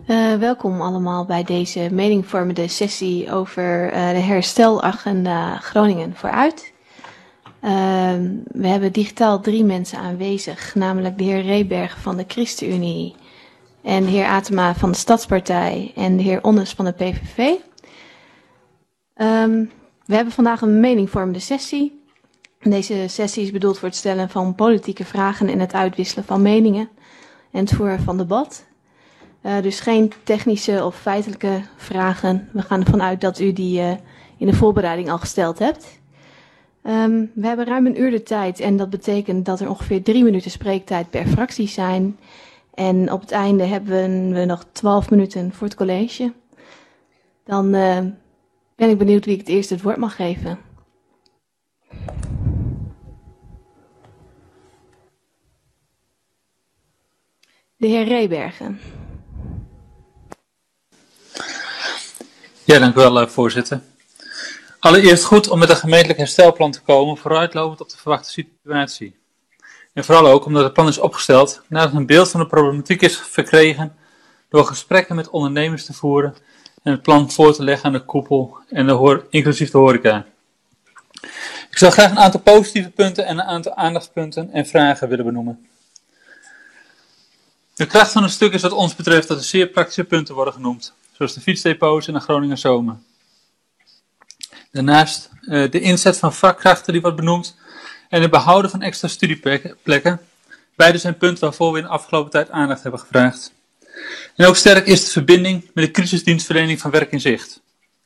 Welkom allemaal bij deze meningvormende sessie over de herstelagenda Groningen vooruit. We hebben digitaal 3 mensen aanwezig, namelijk de heer Reberg van de ChristenUnie en de heer Atema van de Stadspartij en de heer Onnes van de PVV. We hebben vandaag een meningvormende sessie. Deze sessie is bedoeld voor het stellen van politieke vragen en het uitwisselen van meningen en het voeren van debat. Dus geen technische of feitelijke vragen. We gaan ervan uit dat u die in de voorbereiding al gesteld hebt. We hebben ruim een uur de tijd en dat betekent dat er ongeveer 3 minuten spreektijd per fractie zijn. En op het einde hebben we nog 12 minuten voor het college. Dan ben ik benieuwd wie ik het eerst het woord mag geven. De heer Rebergen. Ja, dank u wel, voorzitter. Allereerst goed om met een gemeentelijk herstelplan te komen, vooruitlopend op de verwachte situatie. En vooral ook omdat het plan is opgesteld nadat een beeld van de problematiek is verkregen door gesprekken met ondernemers te voeren en het plan voor te leggen aan de koepel en inclusief de horeca. Ik zou graag een aantal positieve punten en een aantal aandachtspunten en vragen willen benoemen. De kracht van het stuk is wat ons betreft dat er zeer praktische punten worden genoemd, zoals de fietsdepots en de Groninger Zomer. Daarnaast de inzet van vakkrachten die wordt benoemd en het behouden van extra studieplekken. Beide zijn punten waarvoor we in de afgelopen tijd aandacht hebben gevraagd. En ook sterk is de verbinding met de crisisdienstverlening van Werk in Zicht.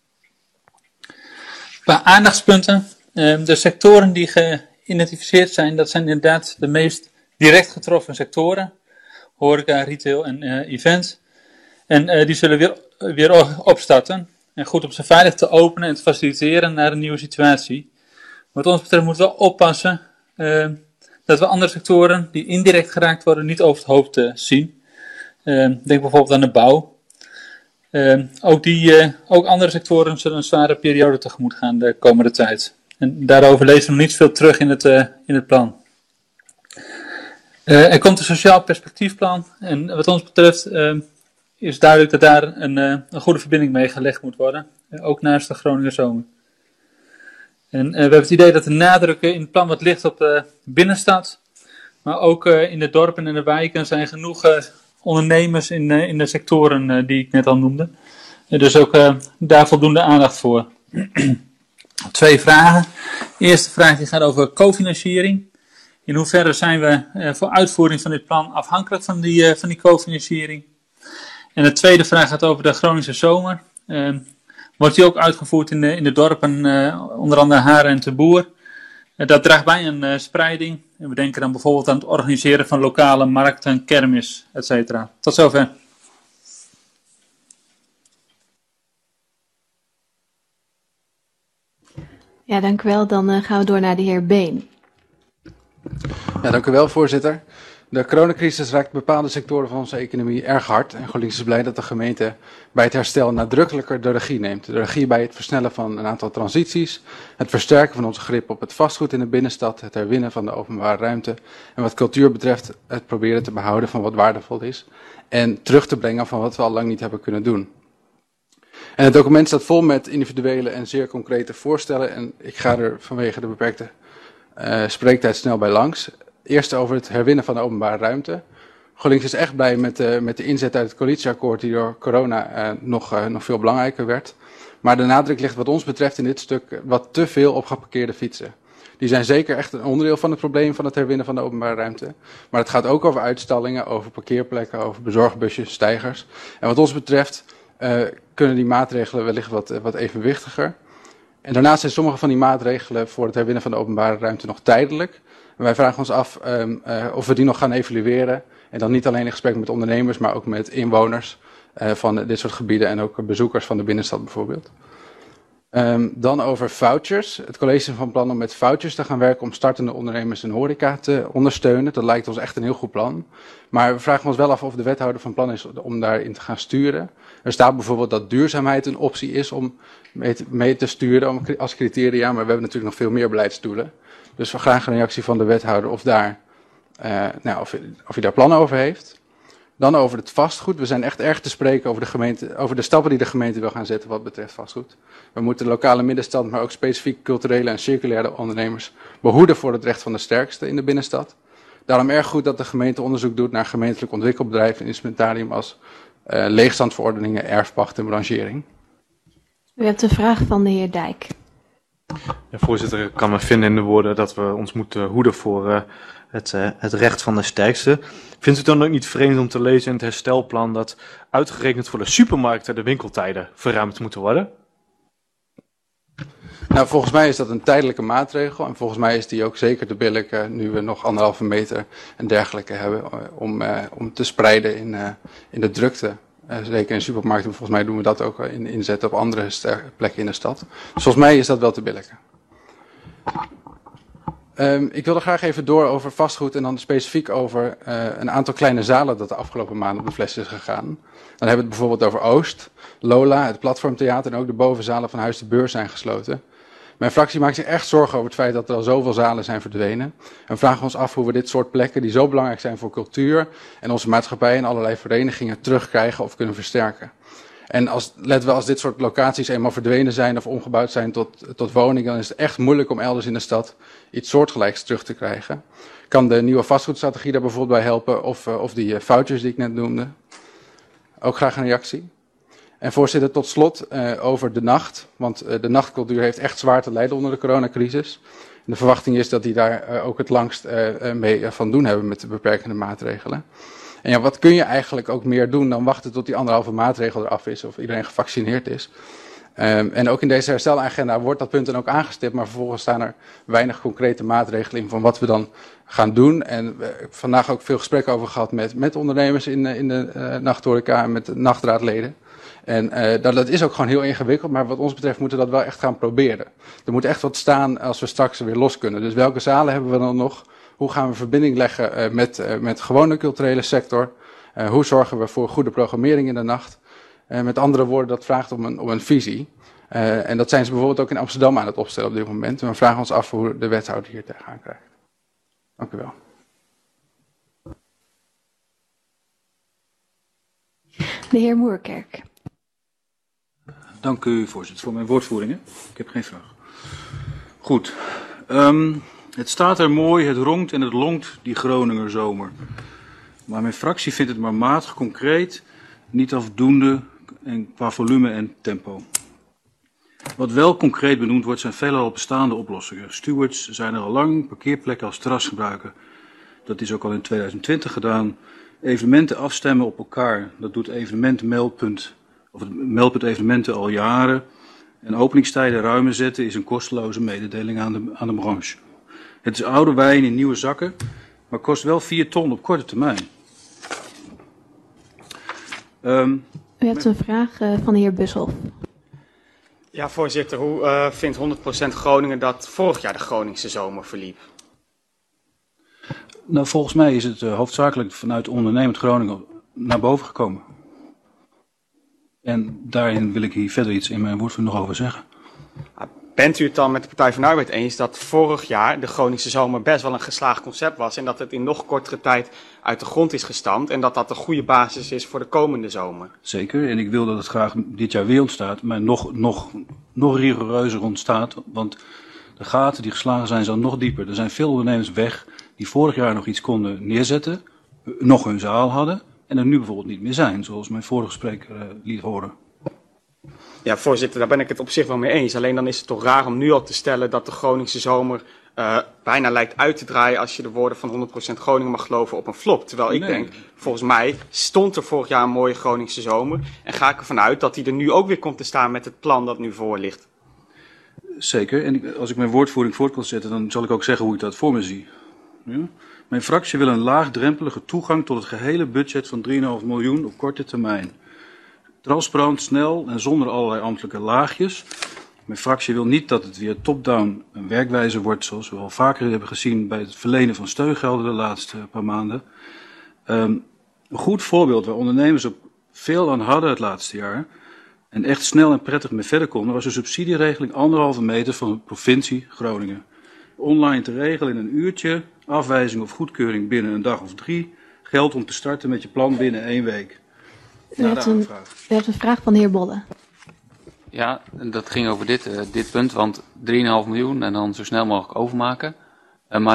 Qua aandachtspunten, de sectoren die geïdentificeerd zijn, dat zijn inderdaad de meest direct getroffen sectoren. Horeca, retail en event. En die zullen weer opstarten. En goed om ze veilig te openen en te faciliteren naar een nieuwe situatie. Wat ons betreft moeten we oppassen dat we andere sectoren die indirect geraakt worden niet over het hoofd zien. Denk bijvoorbeeld aan de bouw. Ook andere sectoren zullen een zware periode tegemoet gaan de komende tijd. En daarover lezen we nog niet veel terug in het plan. Er komt een sociaal perspectiefplan en wat ons betreft is duidelijk dat daar een goede verbinding mee gelegd moet worden, ook naast de Groninger Zomer. En we hebben het idee dat de nadruk in het plan wat ligt op de binnenstad, maar ook in de dorpen en de wijken zijn genoeg ondernemers in de sectoren die ik net al noemde. Dus ook daar voldoende aandacht voor. 2 vragen. De eerste vraag die gaat over cofinanciering. In hoeverre zijn we voor uitvoering van dit plan afhankelijk van die cofinanciering? En de tweede vraag gaat over de Groningse Zomer. Wordt die ook uitgevoerd in de dorpen, onder andere Haren en Te Boer? Dat draagt bij aan spreiding. En we denken dan bijvoorbeeld aan het organiseren van lokale markten, kermis, etc. Tot zover. Ja, dank u wel. Dan gaan we door naar de heer Been. Ja, dank u wel, voorzitter. De coronacrisis raakt bepaalde sectoren van onze economie erg hard. En GroenLinks is blij dat de gemeente bij het herstel nadrukkelijker de regie neemt. De regie bij het versnellen van een aantal transities, het versterken van onze grip op het vastgoed in de binnenstad, het herwinnen van de openbare ruimte en wat cultuur betreft het proberen te behouden van wat waardevol is en terug te brengen van wat we al lang niet hebben kunnen doen. En het document staat vol met individuele en zeer concrete voorstellen en ik ga er vanwege de beperkte spreektijd snel bij langs. Eerst over het herwinnen van de openbare ruimte. GroenLinks is echt blij met de inzet uit het coalitieakkoord die door corona nog veel belangrijker werd. Maar de nadruk ligt wat ons betreft in dit stuk wat te veel op geparkeerde fietsen. Die zijn zeker echt een onderdeel van het probleem van het herwinnen van de openbare ruimte. Maar het gaat ook over uitstallingen, over parkeerplekken, over bezorgbusjes, steigers. En wat ons betreft kunnen die maatregelen wellicht wat evenwichtiger. En daarnaast zijn sommige van die maatregelen voor het herwinnen van de openbare ruimte nog tijdelijk. En wij vragen ons af of we die nog gaan evalueren. En dan niet alleen in gesprek met ondernemers, maar ook met inwoners van dit soort gebieden en ook bezoekers van de binnenstad bijvoorbeeld. Dan over vouchers. Het college is van plan om met vouchers te gaan werken om startende ondernemers en horeca te ondersteunen. Dat lijkt ons echt een heel goed plan. Maar we vragen ons wel af of de wethouder van plan is om daarin te gaan sturen. Er staat bijvoorbeeld dat duurzaamheid een optie is om mee te sturen als criteria. Maar we hebben natuurlijk nog veel meer beleidsdoelen. Dus we graag een reactie van de wethouder of hij daar plannen over heeft. Dan over het vastgoed. We zijn echt erg te spreken over de stappen die de gemeente wil gaan zetten wat betreft vastgoed. We moeten de lokale middenstand, maar ook specifiek culturele en circulaire ondernemers behoeden voor het recht van de sterkste in de binnenstad. Daarom erg goed dat de gemeente onderzoek doet naar gemeentelijk ontwikkelbedrijven en instrumentarium als leegstandverordeningen, erfpacht en branchering. U hebt een vraag van de heer Dijk. Ja, voorzitter, ik kan me vinden in de woorden dat we ons moeten hoeden voor het recht van de sterkste. Vindt u het dan ook niet vreemd om te lezen in het herstelplan dat uitgerekend voor de supermarkten de winkeltijden verruimd moeten worden? Nou, volgens mij is dat een tijdelijke maatregel en volgens mij is die ook zeker te billijke nu we nog 1,5 meter en dergelijke hebben om te spreiden in de drukte. Zeker in supermarkten, volgens mij doen we dat ook in inzet op andere plekken in de stad. Dus volgens mij is dat wel te billijken. Ik wilde graag even door over vastgoed en dan specifiek over een aantal kleine zalen dat de afgelopen maanden op de fles is gegaan. Dan hebben we het bijvoorbeeld over Oost, Lola, het Platformtheater en ook de bovenzalen van Huis de Beurs zijn gesloten. Mijn fractie maakt zich echt zorgen over het feit dat er al zoveel zalen zijn verdwenen. En we vragen ons af hoe we dit soort plekken, die zo belangrijk zijn voor cultuur en onze maatschappij en allerlei verenigingen, terugkrijgen of kunnen versterken. En als dit soort locaties eenmaal verdwenen zijn of omgebouwd zijn tot woningen, dan is het echt moeilijk om elders in de stad iets soortgelijks terug te krijgen. Kan de nieuwe vastgoedstrategie daar bijvoorbeeld bij helpen of die vouchers die ik net noemde? Ook graag een reactie. En voorzitter, tot slot over de nacht. Want de nachtcultuur heeft echt zwaar te lijden onder de coronacrisis. En de verwachting is dat die daar ook het langst mee van doen hebben met de beperkende maatregelen. En ja, wat kun je eigenlijk ook meer doen dan wachten tot die 1,5 maatregel eraf is of iedereen gevaccineerd is. En ook in deze herstelagenda wordt dat punt dan ook aangestipt, maar vervolgens staan er weinig concrete maatregelen in van wat we dan gaan doen. En we hebben vandaag ook veel gesprekken over gehad met ondernemers in de nachthoreca en met de nachtraadleden. En dat is ook gewoon heel ingewikkeld, maar wat ons betreft moeten we dat wel echt gaan proberen. Er moet echt wat staan als we straks weer los kunnen. Dus welke zalen hebben we dan nog? Hoe gaan we verbinding leggen met gewone culturele sector? Hoe zorgen we voor goede programmering in de nacht? Met andere woorden, dat vraagt om een visie. En dat zijn ze bijvoorbeeld ook in Amsterdam aan het opstellen op dit moment. En we vragen ons af hoe de wethouder hier tegenaan krijgt. Dank u wel. De heer Moerkerk. Dank u, voorzitter, voor mijn woordvoeringen. Ik heb geen vraag. Goed. Het staat er mooi, het ronkt en het lonkt, die Groninger zomer. Maar mijn fractie vindt het maar matig, concreet, niet afdoende en qua volume en tempo. Wat wel concreet benoemd wordt, zijn veelal bestaande oplossingen. Stewards zijn er al lang, parkeerplekken als terras gebruiken. Dat is ook al in 2020 gedaan. Evenementen afstemmen op elkaar, dat doet evenementenmeldpunt, of het meldpunt evenementen al jaren. En openingstijden ruimer zetten is een kosteloze mededeling aan de branche. Het is oude wijn in nieuwe zakken, maar kost wel 4 ton op korte termijn. U hebt een vraag van de heer Bushoff. Ja, voorzitter. Hoe vindt 100% Groningen dat vorig jaar de Groningse zomer verliep? Nou, volgens mij is het hoofdzakelijk vanuit ondernemend Groningen naar boven gekomen. En daarin wil ik hier verder iets in mijn woordvoering nog over zeggen. Bent u het dan met de Partij van de Arbeid eens dat vorig jaar de Groningse zomer best wel een geslaagd concept was en dat het in nog kortere tijd uit de grond is gestampt en dat dat een goede basis is voor de komende zomer? Zeker, en ik wil dat het graag dit jaar weer ontstaat, maar nog rigoureuzer ontstaat, want de gaten die geslagen zijn nog dieper. Er zijn veel ondernemers weg die vorig jaar nog iets konden neerzetten, nog hun zaal hadden en er nu bijvoorbeeld niet meer zijn, zoals mijn vorige spreker liet horen. Ja, voorzitter, daar ben ik het op zich wel mee eens. Alleen dan is het toch raar om nu al te stellen dat de Groningse zomer bijna lijkt uit te draaien, als je de woorden van 100% Groningen mag geloven, op een flop. Terwijl ik denk, volgens mij stond er vorig jaar een mooie Groningse zomer en ga ik ervan uit dat die er nu ook weer komt te staan met het plan dat nu voor ligt. Zeker, en als ik mijn woordvoering voort kan zetten, dan zal ik ook zeggen hoe ik dat voor me zie. Ja? Mijn fractie wil een laagdrempelige toegang tot het gehele budget van 3,5 miljoen op korte termijn. Transparant, snel en zonder allerlei ambtelijke laagjes. Mijn fractie wil niet dat het weer top-down een werkwijze wordt, zoals we al vaker hebben gezien bij het verlenen van steungelden de laatste paar maanden. Een goed voorbeeld waar ondernemers ook veel aan hadden het laatste jaar en echt snel en prettig mee verder konden, was de subsidieregeling 1,5 meter van de provincie Groningen. Online te regelen in een uurtje, afwijzing of goedkeuring binnen een dag of 3, geld om te starten met je plan binnen 1 week. U hebt een vraag van de heer Bolle. Ja, dat ging over dit punt, want 3,5 miljoen en dan zo snel mogelijk overmaken. Maar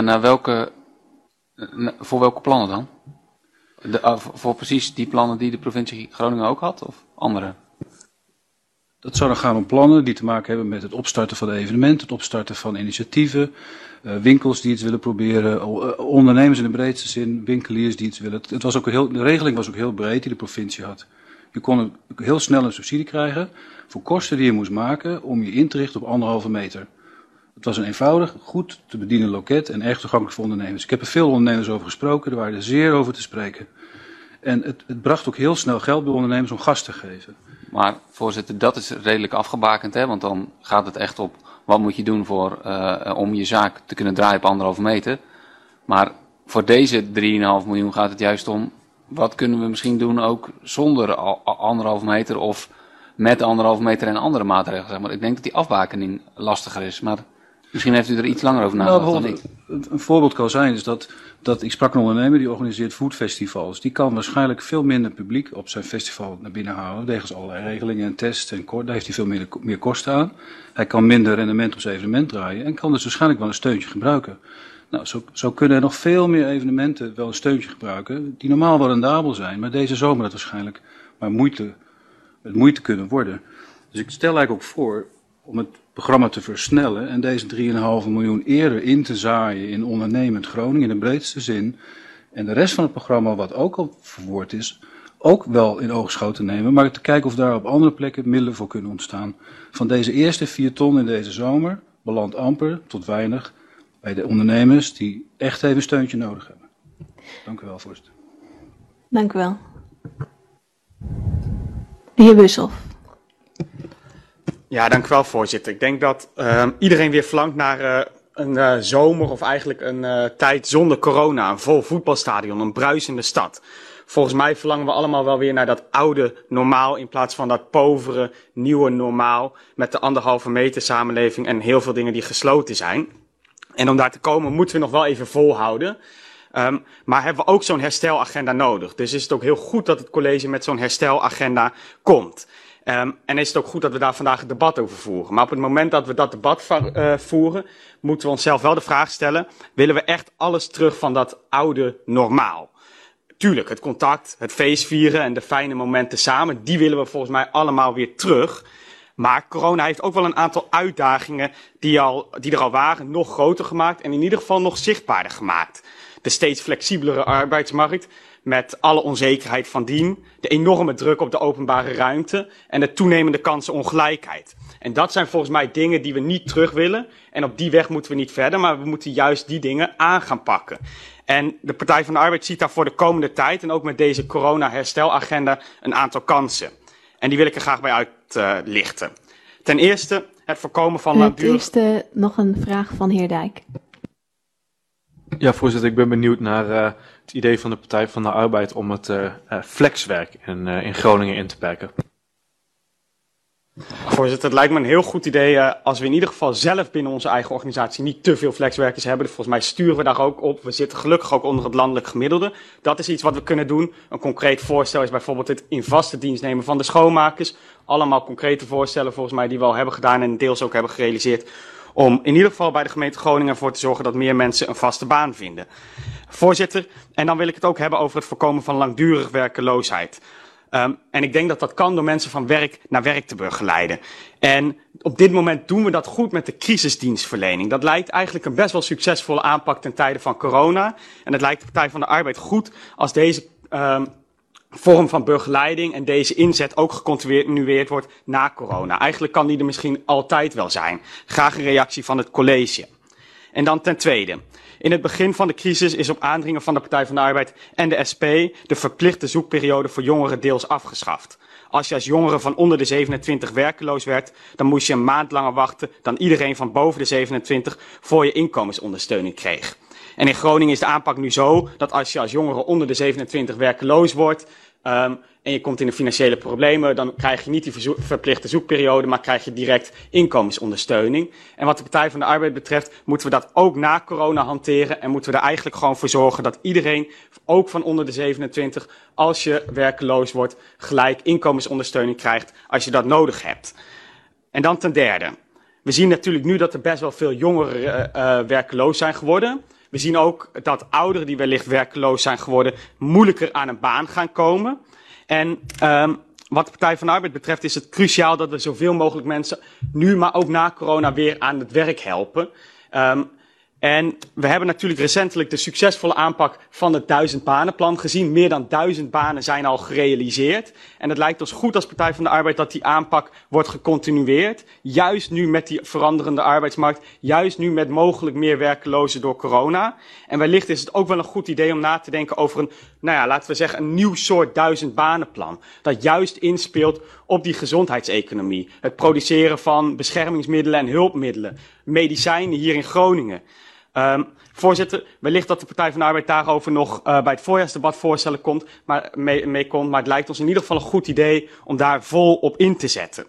voor welke plannen dan? Voor precies die plannen die de provincie Groningen ook had, of andere? Dat zou dan gaan om plannen die te maken hebben met het opstarten van de evenementen, het opstarten van initiatieven, winkels die iets willen proberen, ondernemers in de breedste zin, winkeliers die iets willen. De regeling was ook heel breed die de provincie had. Je kon heel snel een subsidie krijgen voor kosten die je moest maken om je in te richten op 1,5 meter. Het was een eenvoudig, goed te bedienen loket en erg toegankelijk voor ondernemers. Ik heb er veel ondernemers over gesproken, er waren er zeer over te spreken. En het bracht ook heel snel geld bij ondernemers om gas te geven. Maar voorzitter, dat is redelijk afgebakend, hè? Want dan gaat het echt op wat moet je doen om je zaak te kunnen draaien op 1,5 meter. Maar voor deze 3,5 miljoen gaat het juist om wat kunnen we misschien doen ook zonder 1,5 meter of met 1,5 meter en andere maatregelen. Zeg maar. Ik denk dat die afbakening lastiger is, maar misschien heeft u er iets langer over nagedacht dan ik. Een voorbeeld kan zijn is dat ik sprak een ondernemer die organiseert foodfestivals. Die kan waarschijnlijk veel minder publiek op zijn festival naar binnen halen, wegens allerlei regelingen en tests en daar heeft hij veel meer kosten aan. Hij kan minder rendement op zijn evenement draaien en kan dus waarschijnlijk wel een steuntje gebruiken. Nou, zo kunnen er nog veel meer evenementen wel een steuntje gebruiken, die normaal wel rendabel zijn, maar deze zomer dat waarschijnlijk maar moeite kunnen worden. Dus ik stel eigenlijk ook voor om het programma te versnellen en deze 3,5 miljoen eerder in te zaaien in ondernemend Groningen in de breedste zin. En de rest van het programma, wat ook al verwoord is, ook wel in oogschouw te nemen, maar te kijken of daar op andere plekken middelen voor kunnen ontstaan. Van deze eerste 4 ton in deze zomer belandt amper tot weinig bij de ondernemers die echt even een steuntje nodig hebben. Dank u wel, voorzitter. Dank u wel. De heer Bushoff. Ja, dank u wel, voorzitter. Ik denk dat iedereen weer verlangt naar een zomer of eigenlijk een tijd zonder corona. Een vol voetbalstadion, een bruisende stad. Volgens mij verlangen we allemaal wel weer naar dat oude normaal in plaats van dat povere nieuwe normaal met de 1,5 meter samenleving en heel veel dingen die gesloten zijn. En om daar te komen moeten we nog wel even volhouden. Maar hebben we ook zo'n herstelagenda nodig. Dus is het ook heel goed dat het college met zo'n herstelagenda komt. En is het ook goed dat we daar vandaag een debat over voeren. Maar op het moment dat we dat debat voeren, moeten we onszelf wel de vraag stellen, willen we echt alles terug van dat oude normaal? Tuurlijk, het contact, het feestvieren en de fijne momenten samen, die willen we volgens mij allemaal weer terug. Maar corona heeft ook wel een aantal uitdagingen die er al waren, nog groter gemaakt en in ieder geval nog zichtbaarder gemaakt. De steeds flexibelere arbeidsmarkt, met alle onzekerheid van dien, de enorme druk op de openbare ruimte en de toenemende kansenongelijkheid. En dat zijn volgens mij dingen die we niet terug willen en op die weg moeten we niet verder, maar we moeten juist die dingen aan gaan pakken. En de Partij van de Arbeid ziet daar voor de komende tijd en ook met deze corona-herstelagenda een aantal kansen. En die wil ik er graag bij uitlichten. Ten eerste het voorkomen van langdurig... Ten eerste nog een vraag van heer Dijk. Ja, voorzitter, ik ben benieuwd naar het idee van de Partij van de Arbeid om het flexwerk in Groningen in te perken. Voorzitter, het lijkt me een heel goed idee als we in ieder geval zelf binnen onze eigen organisatie niet te veel flexwerkers hebben. Dus volgens mij sturen we daar ook op. We zitten gelukkig ook onder het landelijk gemiddelde. Dat is iets wat we kunnen doen. Een concreet voorstel is bijvoorbeeld het in vaste dienst nemen van de schoonmakers. Allemaal concrete voorstellen volgens mij die we al hebben gedaan en deels ook hebben gerealiseerd. Om in ieder geval bij de gemeente Groningen ervoor te zorgen dat meer mensen een vaste baan vinden. Voorzitter, en dan wil ik het ook hebben over het voorkomen van langdurig werkeloosheid. En ik denk dat dat kan door mensen van werk naar werk te begeleiden. En op dit moment doen we dat goed met de crisisdienstverlening. Dat lijkt eigenlijk een best wel succesvolle aanpak ten tijde van corona. En het lijkt de Partij van de Arbeid goed als deze vorm van begeleiding en deze inzet ook gecontinueerd wordt na corona. Eigenlijk kan die er misschien altijd wel zijn. Graag een reactie van het college. En dan ten tweede. In het begin van de crisis is op aandringen van de Partij van de Arbeid en de SP de verplichte zoekperiode voor jongeren deels afgeschaft. Als je als jongere van onder de 27 werkeloos werd, dan moest je een maand langer wachten dan iedereen van boven de 27 voor je inkomensondersteuning kreeg. En in Groningen is de aanpak nu zo dat als je als jongere onder de 27 werkeloos wordt, en je komt in de financiële problemen, dan krijg je niet die verplichte zoekperiode, maar krijg je direct inkomensondersteuning. En wat de Partij van de Arbeid betreft, moeten we dat ook na corona hanteren en moeten we er eigenlijk gewoon voor zorgen dat iedereen, ook van onder de 27, als je werkeloos wordt, gelijk inkomensondersteuning krijgt als je dat nodig hebt. En dan ten derde. We zien natuurlijk nu dat er best wel veel jongeren werkeloos zijn geworden. We zien ook dat ouderen die wellicht werkeloos zijn geworden moeilijker aan een baan gaan komen. En wat de Partij van de Arbeid betreft is het cruciaal dat we zoveel mogelijk mensen nu, maar ook na corona weer aan het werk helpen. En we hebben natuurlijk recentelijk de succesvolle aanpak van het 1000 banenplan gezien. Meer dan 1000 banen zijn al gerealiseerd. En het lijkt ons goed als Partij van de Arbeid dat die aanpak wordt gecontinueerd. Juist nu met die veranderende arbeidsmarkt. Juist nu met mogelijk meer werklozen door corona. En wellicht is het ook wel een goed idee om na te denken over een, nou ja, laten we zeggen, een nieuw soort 1000 banenplan. Dat juist inspeelt op die gezondheidseconomie. Het produceren van beschermingsmiddelen en hulpmiddelen. Medicijnen hier in Groningen. Voorzitter, wellicht dat de Partij van de Arbeid daarover nog bij het voorjaarsdebat voorstellen komt, maar het lijkt ons in ieder geval een goed idee om daar vol op in te zetten.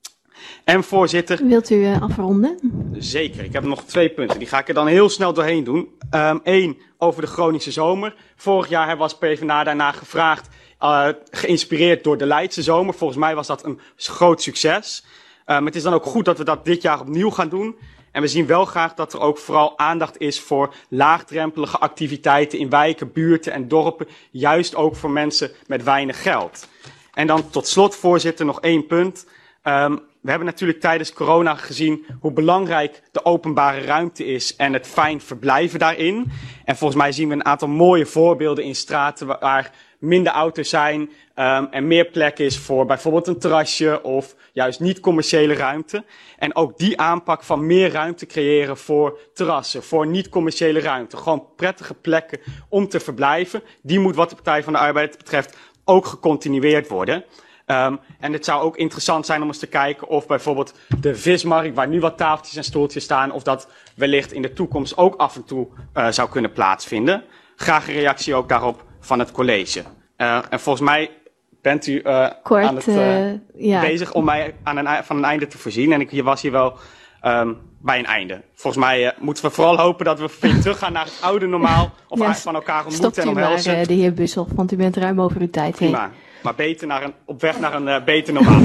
En voorzitter... Wilt u afronden? Zeker, ik heb nog 2 punten, die ga ik er dan heel snel doorheen doen. 1 over de Groningse zomer. Vorig jaar was PvdA daarna gevraagd, geïnspireerd door de Leidse zomer. Volgens mij was dat een groot succes. Het is dan ook goed dat we dat dit jaar opnieuw gaan doen. En we zien wel graag dat er ook vooral aandacht is voor laagdrempelige activiteiten in wijken, buurten en dorpen. Juist ook voor mensen met weinig geld. En dan tot slot, voorzitter, nog 1 punt. We hebben natuurlijk tijdens corona gezien hoe belangrijk de openbare ruimte is en het fijn verblijven daarin. En volgens mij zien we een aantal mooie voorbeelden in straten waar minder auto's zijn en meer plek is voor bijvoorbeeld een terrasje of juist niet-commerciële ruimte. En ook die aanpak van meer ruimte creëren voor terrassen, voor niet-commerciële ruimte. Gewoon prettige plekken om te verblijven. Die moet wat de Partij van de Arbeid betreft ook gecontinueerd worden. En het zou ook interessant zijn om eens te kijken of bijvoorbeeld de vismarkt, waar nu wat tafeltjes en stoeltjes staan, of dat wellicht in de toekomst ook af en toe zou kunnen plaatsvinden. Graag een reactie ook daarop van het college. En volgens mij bent u aan het bezig om mij van een einde te voorzien. En ik was hier wel bij een einde. Volgens mij moeten we vooral hopen dat we weer teruggaan naar het oude normaal. Of van elkaar ontmoeten en omhelzen. Stopt u maar, de heer Bussel, want u bent ruim over uw tijd heen. Prima. Maar op weg naar een beter normaal.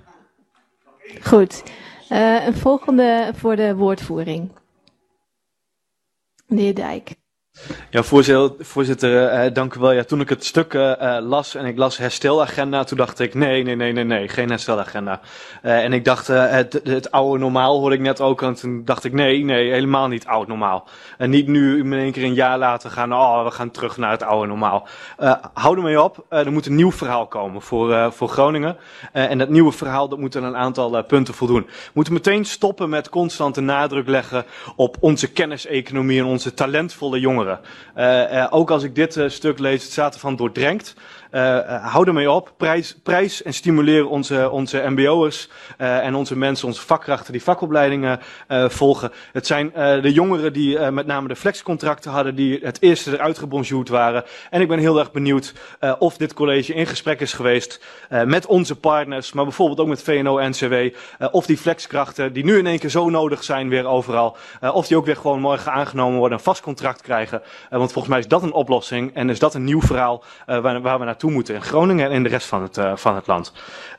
Goed. Een volgende voor de woordvoering. De heer Dijk. Ja, voorzitter, dank u wel. Ja, toen ik het stuk las en ik las herstelagenda, toen dacht ik nee, geen herstelagenda. En ik dacht, het oude normaal hoorde ik net ook, en toen dacht ik nee, helemaal niet oud normaal. En niet nu in één keer een jaar later gaan, we gaan terug naar het oude normaal. Hou ermee op, er moet een nieuw verhaal komen voor Groningen. En dat nieuwe verhaal, dat moet aan een aantal punten voldoen. We moeten meteen stoppen met constante nadruk leggen op onze kenniseconomie en onze talentvolle jongeren. Ook als ik dit stuk lees, het staat ervan doordrenkt. Hou ermee op, prijs en stimuleer onze mbo'ers en onze mensen, onze vakkrachten die vakopleidingen volgen. Het zijn de jongeren die met name de flexcontracten hadden, die het eerste eruit gebonjourd waren. En ik ben heel erg benieuwd of dit college in gesprek is geweest met onze partners, maar bijvoorbeeld ook met VNO-NCW, of die flexkrachten die nu in één keer zo nodig zijn weer overal, of die ook weer gewoon morgen aangenomen worden, een vast contract krijgen. Want volgens mij is dat een oplossing en is dat een nieuw verhaal waar we naartoe moeten in Groningen en in de rest van het land.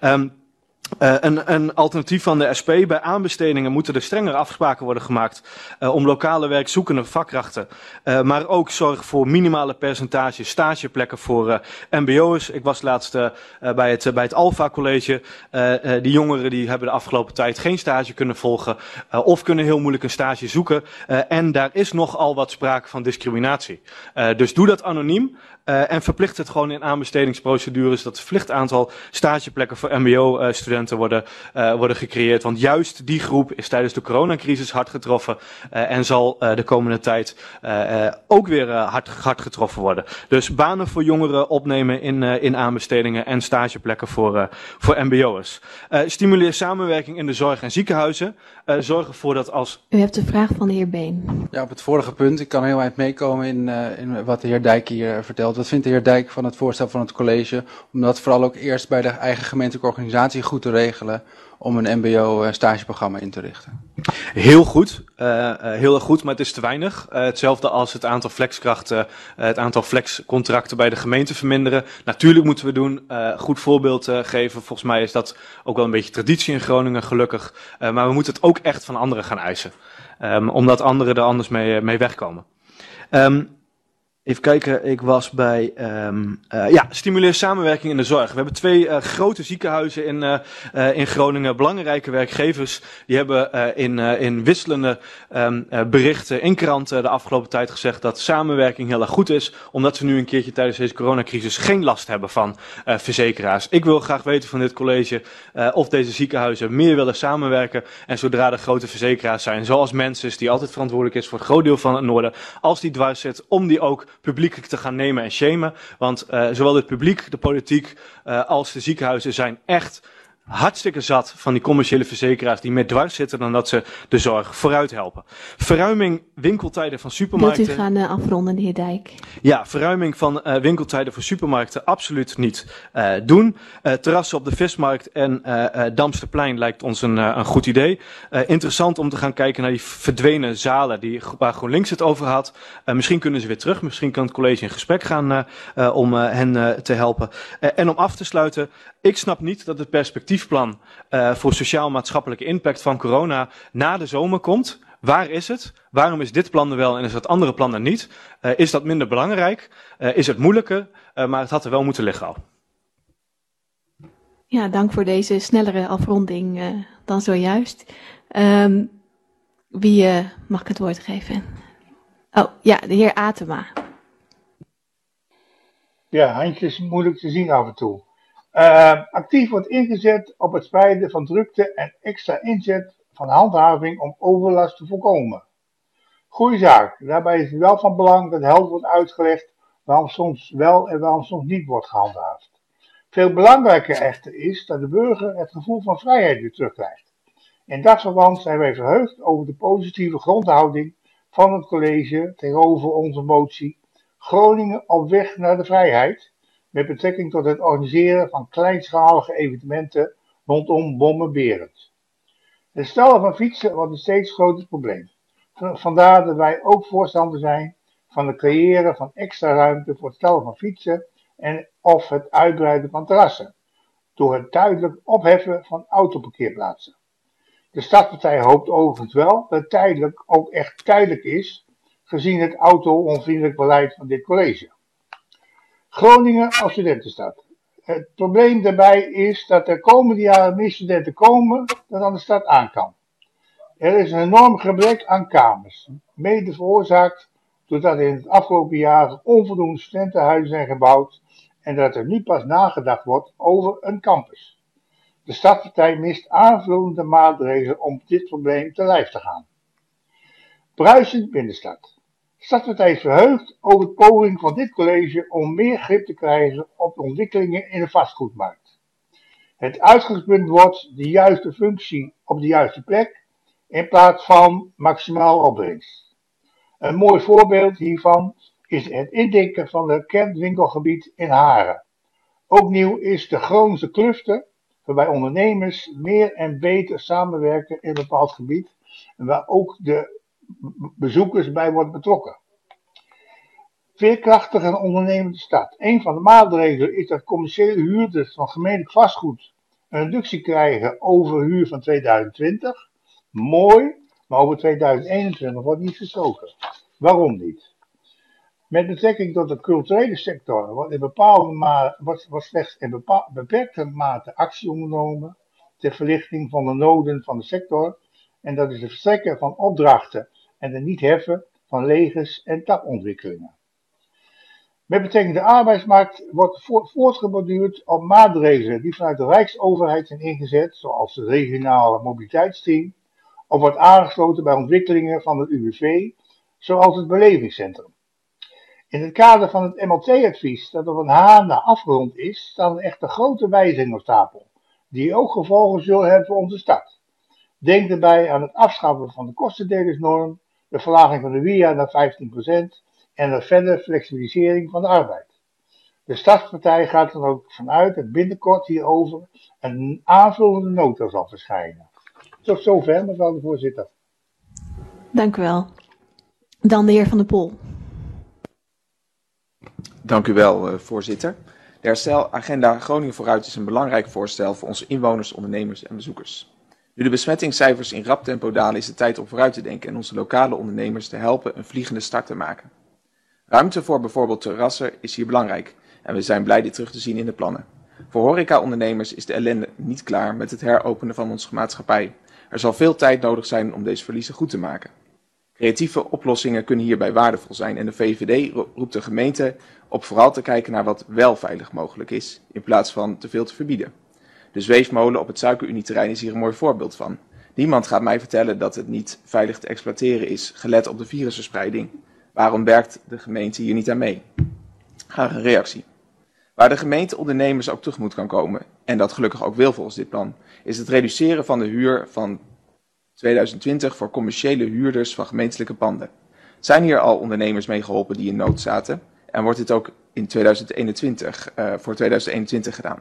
Een alternatief van de SP, bij aanbestedingen moeten er strengere afspraken worden gemaakt om lokale werkzoekende vakkrachten, maar ook zorg voor minimale percentages stageplekken voor mbo'ers. Ik was laatst bij het Alpha College. Die jongeren die hebben de afgelopen tijd geen stage kunnen volgen of kunnen heel moeilijk een stage zoeken. En daar is nogal wat sprake van discriminatie. Dus doe dat anoniem. En verplicht het gewoon in aanbestedingsprocedures dat het verplicht aantal stageplekken voor mbo-studenten mbo-studenten worden gecreëerd. Want juist die groep is tijdens de coronacrisis hard getroffen en zal de komende tijd ook weer hard getroffen worden. Dus banen voor jongeren opnemen in aanbestedingen en stageplekken voor mbo'ers. Stimuleer samenwerking in de zorg en ziekenhuizen. Zorg ervoor dat als... U hebt de vraag van de heer Been. Ja, op het vorige punt, ik kan heel eind meekomen in wat de heer Dijk hier vertelt. Wat vindt de heer Dijk van het voorstel van het college om dat vooral ook eerst bij de eigen gemeentelijke organisatie goed te regelen om een mbo-stageprogramma in te richten? Heel goed, heel erg goed, maar het is te weinig. Hetzelfde als het aantal flexkrachten, het aantal flexcontracten bij de gemeente verminderen. Natuurlijk moeten we doen, goed voorbeeld geven. Volgens mij is dat ook wel een beetje traditie in Groningen, gelukkig. Maar we moeten het ook echt van anderen gaan eisen. Omdat anderen er anders mee wegkomen. Even kijken, ik was bij, stimuleer samenwerking in de zorg. We hebben 2 grote ziekenhuizen in Groningen, belangrijke werkgevers. Die hebben in wisselende berichten in kranten de afgelopen tijd gezegd dat samenwerking heel erg goed is. Omdat ze nu een keertje tijdens deze coronacrisis geen last hebben van verzekeraars. Ik wil graag weten van dit college of deze ziekenhuizen meer willen samenwerken. En zodra er grote verzekeraars zijn, zoals Mensis, die altijd verantwoordelijk is voor het groot deel van het noorden, als die dwars zit, om die ook publiekelijk te gaan nemen en shamen. Want zowel het publiek, de politiek als de ziekenhuizen zijn echt hartstikke zat van die commerciële verzekeraars die meer dwars zitten dan dat ze de zorg vooruit helpen. Verruiming winkeltijden van supermarkten. Wilt u gaan afronden, de heer Dijk? Ja, verruiming van winkeltijden voor supermarkten absoluut niet doen. Terrassen op de Vismarkt en Damsterplein lijkt ons een goed idee. Interessant om te gaan kijken naar die verdwenen zalen waar GroenLinks het over had. Misschien kunnen ze weer terug. Misschien kan het college in gesprek gaan om hen te helpen. En om af te sluiten, ik snap niet dat het perspectiefplan voor sociaal-maatschappelijke impact van corona na de zomer komt. Waar is het? Waarom is dit plan er wel en is dat andere plan er niet? Is dat minder belangrijk? Is het moeilijker? Maar het had er wel moeten liggen al. Ja, dank voor deze snellere afronding dan zojuist. Wie mag ik het woord geven? Oh, ja, de heer Atema. Ja, handjes is moeilijk te zien af en toe. Actief wordt ingezet op het spreiden van drukte en extra inzet van handhaving om overlast te voorkomen. Goeie zaak. Daarbij is het wel van belang dat helder wordt uitgelegd waarom soms wel en waarom soms niet wordt gehandhaafd. Veel belangrijker echter is dat de burger het gevoel van vrijheid weer terugkrijgt. In dat verband zijn wij verheugd over de positieve grondhouding van het college tegenover onze motie Groningen op weg naar de vrijheid, met betrekking tot het organiseren van kleinschalige evenementen rondom Bomen Berend. Het stellen van fietsen wordt een steeds groter probleem. Vandaar dat wij ook voorstander zijn van het creëren van extra ruimte voor het stellen van fietsen en of het uitbreiden van terrassen, door het tijdelijk opheffen van autoparkeerplaatsen. De Stadspartij hoopt overigens wel dat het tijdelijk ook echt tijdelijk is, gezien het auto-onvriendelijk beleid van dit college. Groningen als studentenstad. Het probleem daarbij is dat er komende jaren meer studenten komen dan aan de stad aan kan. Er is een enorm gebrek aan kamers, mede veroorzaakt doordat er in het afgelopen jaar onvoldoende studentenhuizen zijn gebouwd en dat er nu pas nagedacht wordt over een campus. De Stadspartij mist aanvullende maatregelen om dit probleem te lijf te gaan. Bruisend binnenstad. De Stadspartij is verheugd over de poging van dit college om meer grip te krijgen op de ontwikkelingen in de vastgoedmarkt. Het uitgangspunt wordt de juiste functie op de juiste plek in plaats van maximaal opbrengst. Een mooi voorbeeld hiervan is het indekken van het kernwinkelgebied in Haren. Ook nieuw is de Groningse cluster, waarbij ondernemers meer en beter samenwerken in een bepaald gebied en waar ook de bezoekers bij worden betrokken. Veerkrachtige en ondernemende stad. Een van de maatregelen is dat commerciële huurders van gemeentelijk vastgoed een reductie krijgen over huur van 2020. Mooi, maar over 2021 wordt niet gesproken. Waarom niet? Met betrekking tot de culturele sector wordt slechts in beperkte mate actie ondernomen ter verlichting van de noden van de sector, en dat is het verstrekken van opdrachten en het niet heffen van legers en tapontwikkelingen. Met betrekking tot de arbeidsmarkt wordt voortgeborduurd op maatregelen die vanuit de Rijksoverheid zijn ingezet, zoals de regionale mobiliteitsteam, of wordt aangesloten bij ontwikkelingen van het UWV, zoals het belevingscentrum. In het kader van het MLT-advies dat op een haana afgerond is, staan er echter grote wijzigingen op stapel, die ook gevolgen zullen hebben voor onze stad. Denk daarbij aan het afschaffen van de kostendelersnorm, de verlaging van de WIA naar 15% en de verdere flexibilisering van de arbeid. De Stadspartij gaat er ook vanuit dat binnenkort hierover een aanvullende nota zal verschijnen. Tot zover, mevrouw de voorzitter. Dank u wel. Dan de heer Van der Pol. Dank u wel, voorzitter. De herstelagenda Groningen vooruit is een belangrijk voorstel voor onze inwoners, ondernemers en bezoekers. Nu de besmettingscijfers in rap tempo dalen, is het tijd om vooruit te denken en onze lokale ondernemers te helpen een vliegende start te maken. Ruimte voor bijvoorbeeld terrassen is hier belangrijk en we zijn blij dit terug te zien in de plannen. Voor horeca-ondernemers is de ellende niet klaar met het heropenen van onze maatschappij. Er zal veel tijd nodig zijn om deze verliezen goed te maken. Creatieve oplossingen kunnen hierbij waardevol zijn en de VVD roept de gemeente op vooral te kijken naar wat wel veilig mogelijk is, in plaats van te veel te verbieden. De zweefmolen op het Suikerunie-terrein is hier een mooi voorbeeld van. Niemand gaat mij vertellen dat het niet veilig te exploiteren is, gelet op de virusverspreiding. Waarom werkt de gemeente hier niet aan mee? Graag een reactie. Waar de gemeente ondernemers ook tegemoet kan komen, en dat gelukkig ook wil volgens dit plan, is het reduceren van de huur van 2020 voor commerciële huurders van gemeentelijke panden. Zijn hier al ondernemers mee geholpen die in nood zaten en wordt dit ook in 2021, voor 2021 gedaan?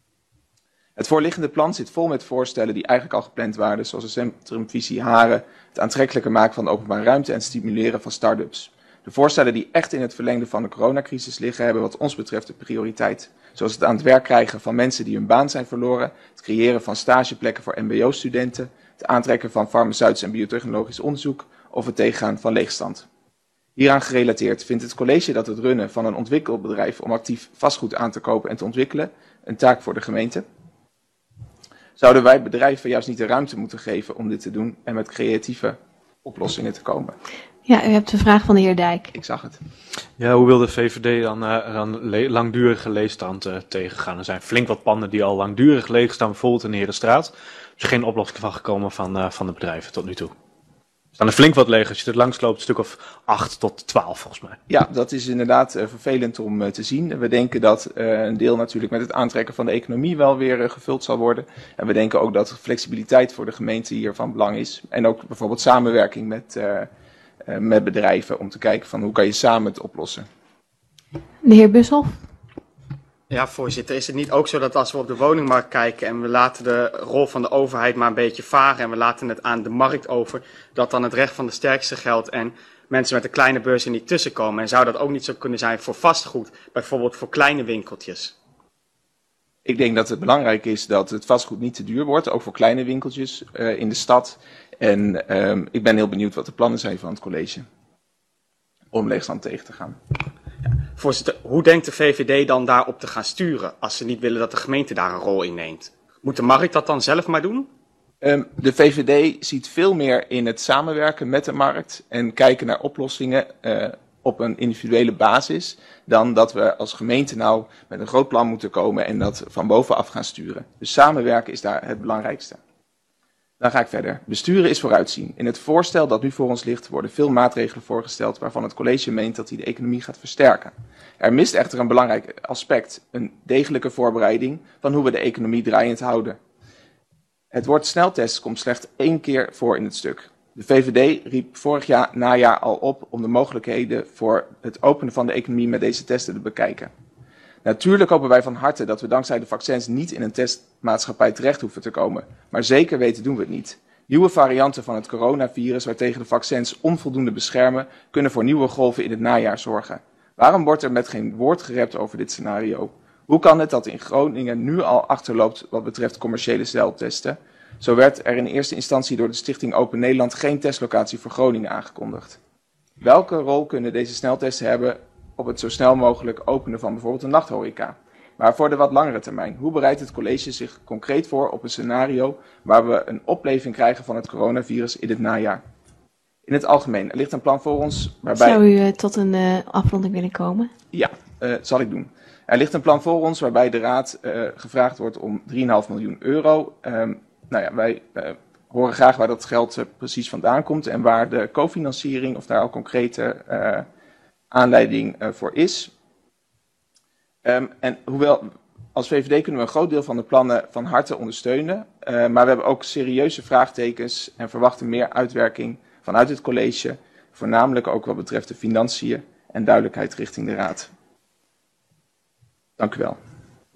Het voorliggende plan zit vol met voorstellen die eigenlijk al gepland waren, zoals de centrumvisie Haren, het aantrekkelijker maken van de openbare ruimte en het stimuleren van start-ups. De voorstellen die echt in het verlengde van de coronacrisis liggen, hebben wat ons betreft de prioriteit. Zoals het aan het werk krijgen van mensen die hun baan zijn verloren, het creëren van stageplekken voor mbo-studenten, het aantrekken van farmaceutisch en biotechnologisch onderzoek of het tegengaan van leegstand. Hieraan gerelateerd vindt het college dat het runnen van een ontwikkelbedrijf om actief vastgoed aan te kopen en te ontwikkelen een taak voor de gemeente. Zouden wij bedrijven juist niet de ruimte moeten geven om dit te doen en met creatieve oplossingen te komen? Ja, u hebt de vraag van de heer Dijk. Ik zag het. Ja, hoe wil de VVD dan langdurige leegstand tegengaan? Er zijn flink wat panden die al langdurig leeg staan, bijvoorbeeld in de Herenstraat. Er is geen oplossing van gekomen van de bedrijven tot nu toe. Er staan er flink wat leeg. Als je er langs loopt, een stuk of 8 tot 12 volgens mij. Ja, dat is inderdaad vervelend om te zien. We denken dat een deel natuurlijk met het aantrekken van de economie wel weer gevuld zal worden. En we denken ook dat flexibiliteit voor de gemeente hier van belang is. En ook bijvoorbeeld samenwerking met bedrijven om te kijken van hoe kan je samen het oplossen. De heer Bushoff. Ja, voorzitter, is het niet ook zo dat als we op de woningmarkt kijken en we laten de rol van de overheid maar een beetje varen en we laten het aan de markt over, dat dan het recht van de sterkste geldt en mensen met een kleine beurs er niet tussenkomen? En zou dat ook niet zo kunnen zijn voor vastgoed, bijvoorbeeld voor kleine winkeltjes? Ik denk dat het belangrijk is dat het vastgoed niet te duur wordt, ook voor kleine winkeltjes in de stad. En ik ben heel benieuwd wat de plannen zijn van het college om leegstand tegen te gaan. Voorzitter, hoe denkt de VVD dan daarop te gaan sturen als ze niet willen dat de gemeente daar een rol in neemt? Moet de markt dat dan zelf maar doen? De VVD ziet veel meer in het samenwerken met de markt en kijken naar oplossingen op een individuele basis, dan dat we als gemeente nou met een groot plan moeten komen en dat van bovenaf gaan sturen. Dus samenwerken is daar het belangrijkste. Dan ga ik verder. Besturen is vooruitzien. In het voorstel dat nu voor ons ligt worden veel maatregelen voorgesteld waarvan het college meent dat die de economie gaat versterken. Er mist echter een belangrijk aspect, een degelijke voorbereiding van hoe we de economie draaiend houden. Het woord sneltest komt slechts 1 keer voor in het stuk. De VVD riep vorig najaar al op om de mogelijkheden voor het openen van de economie met deze testen te bekijken. Natuurlijk hopen wij van harte dat we dankzij de vaccins niet in een testmaatschappij terecht hoeven te komen. Maar zeker weten doen we het niet. Nieuwe varianten van het coronavirus waartegen de vaccins onvoldoende beschermen, kunnen voor nieuwe golven in het najaar zorgen. Waarom wordt er met geen woord gerept over dit scenario? Hoe kan het dat in Groningen nu al achterloopt wat betreft commerciële zelftesten? Zo werd er in eerste instantie door de Stichting Open Nederland geen testlocatie voor Groningen aangekondigd. Welke rol kunnen deze sneltesten hebben op het zo snel mogelijk openen van bijvoorbeeld een nachthoreca? Maar voor de wat langere termijn, hoe bereidt het college zich concreet voor op een scenario waar we een opleving krijgen van het coronavirus in het najaar? In het algemeen, er ligt een plan voor ons waarbij... Zou u tot een afronding willen komen? Ja, zal ik doen. Er ligt een plan voor ons waarbij de Raad gevraagd wordt om €3,5 miljoen. Wij horen graag waar dat geld precies vandaan komt en waar de cofinanciering of daar al concrete aanleiding voor is. En hoewel als VVD kunnen we een groot deel van de plannen van harte ondersteunen, maar we hebben ook serieuze vraagtekens en verwachten meer uitwerking vanuit het college, voornamelijk ook wat betreft de financiën en duidelijkheid richting de Raad. Dank u wel.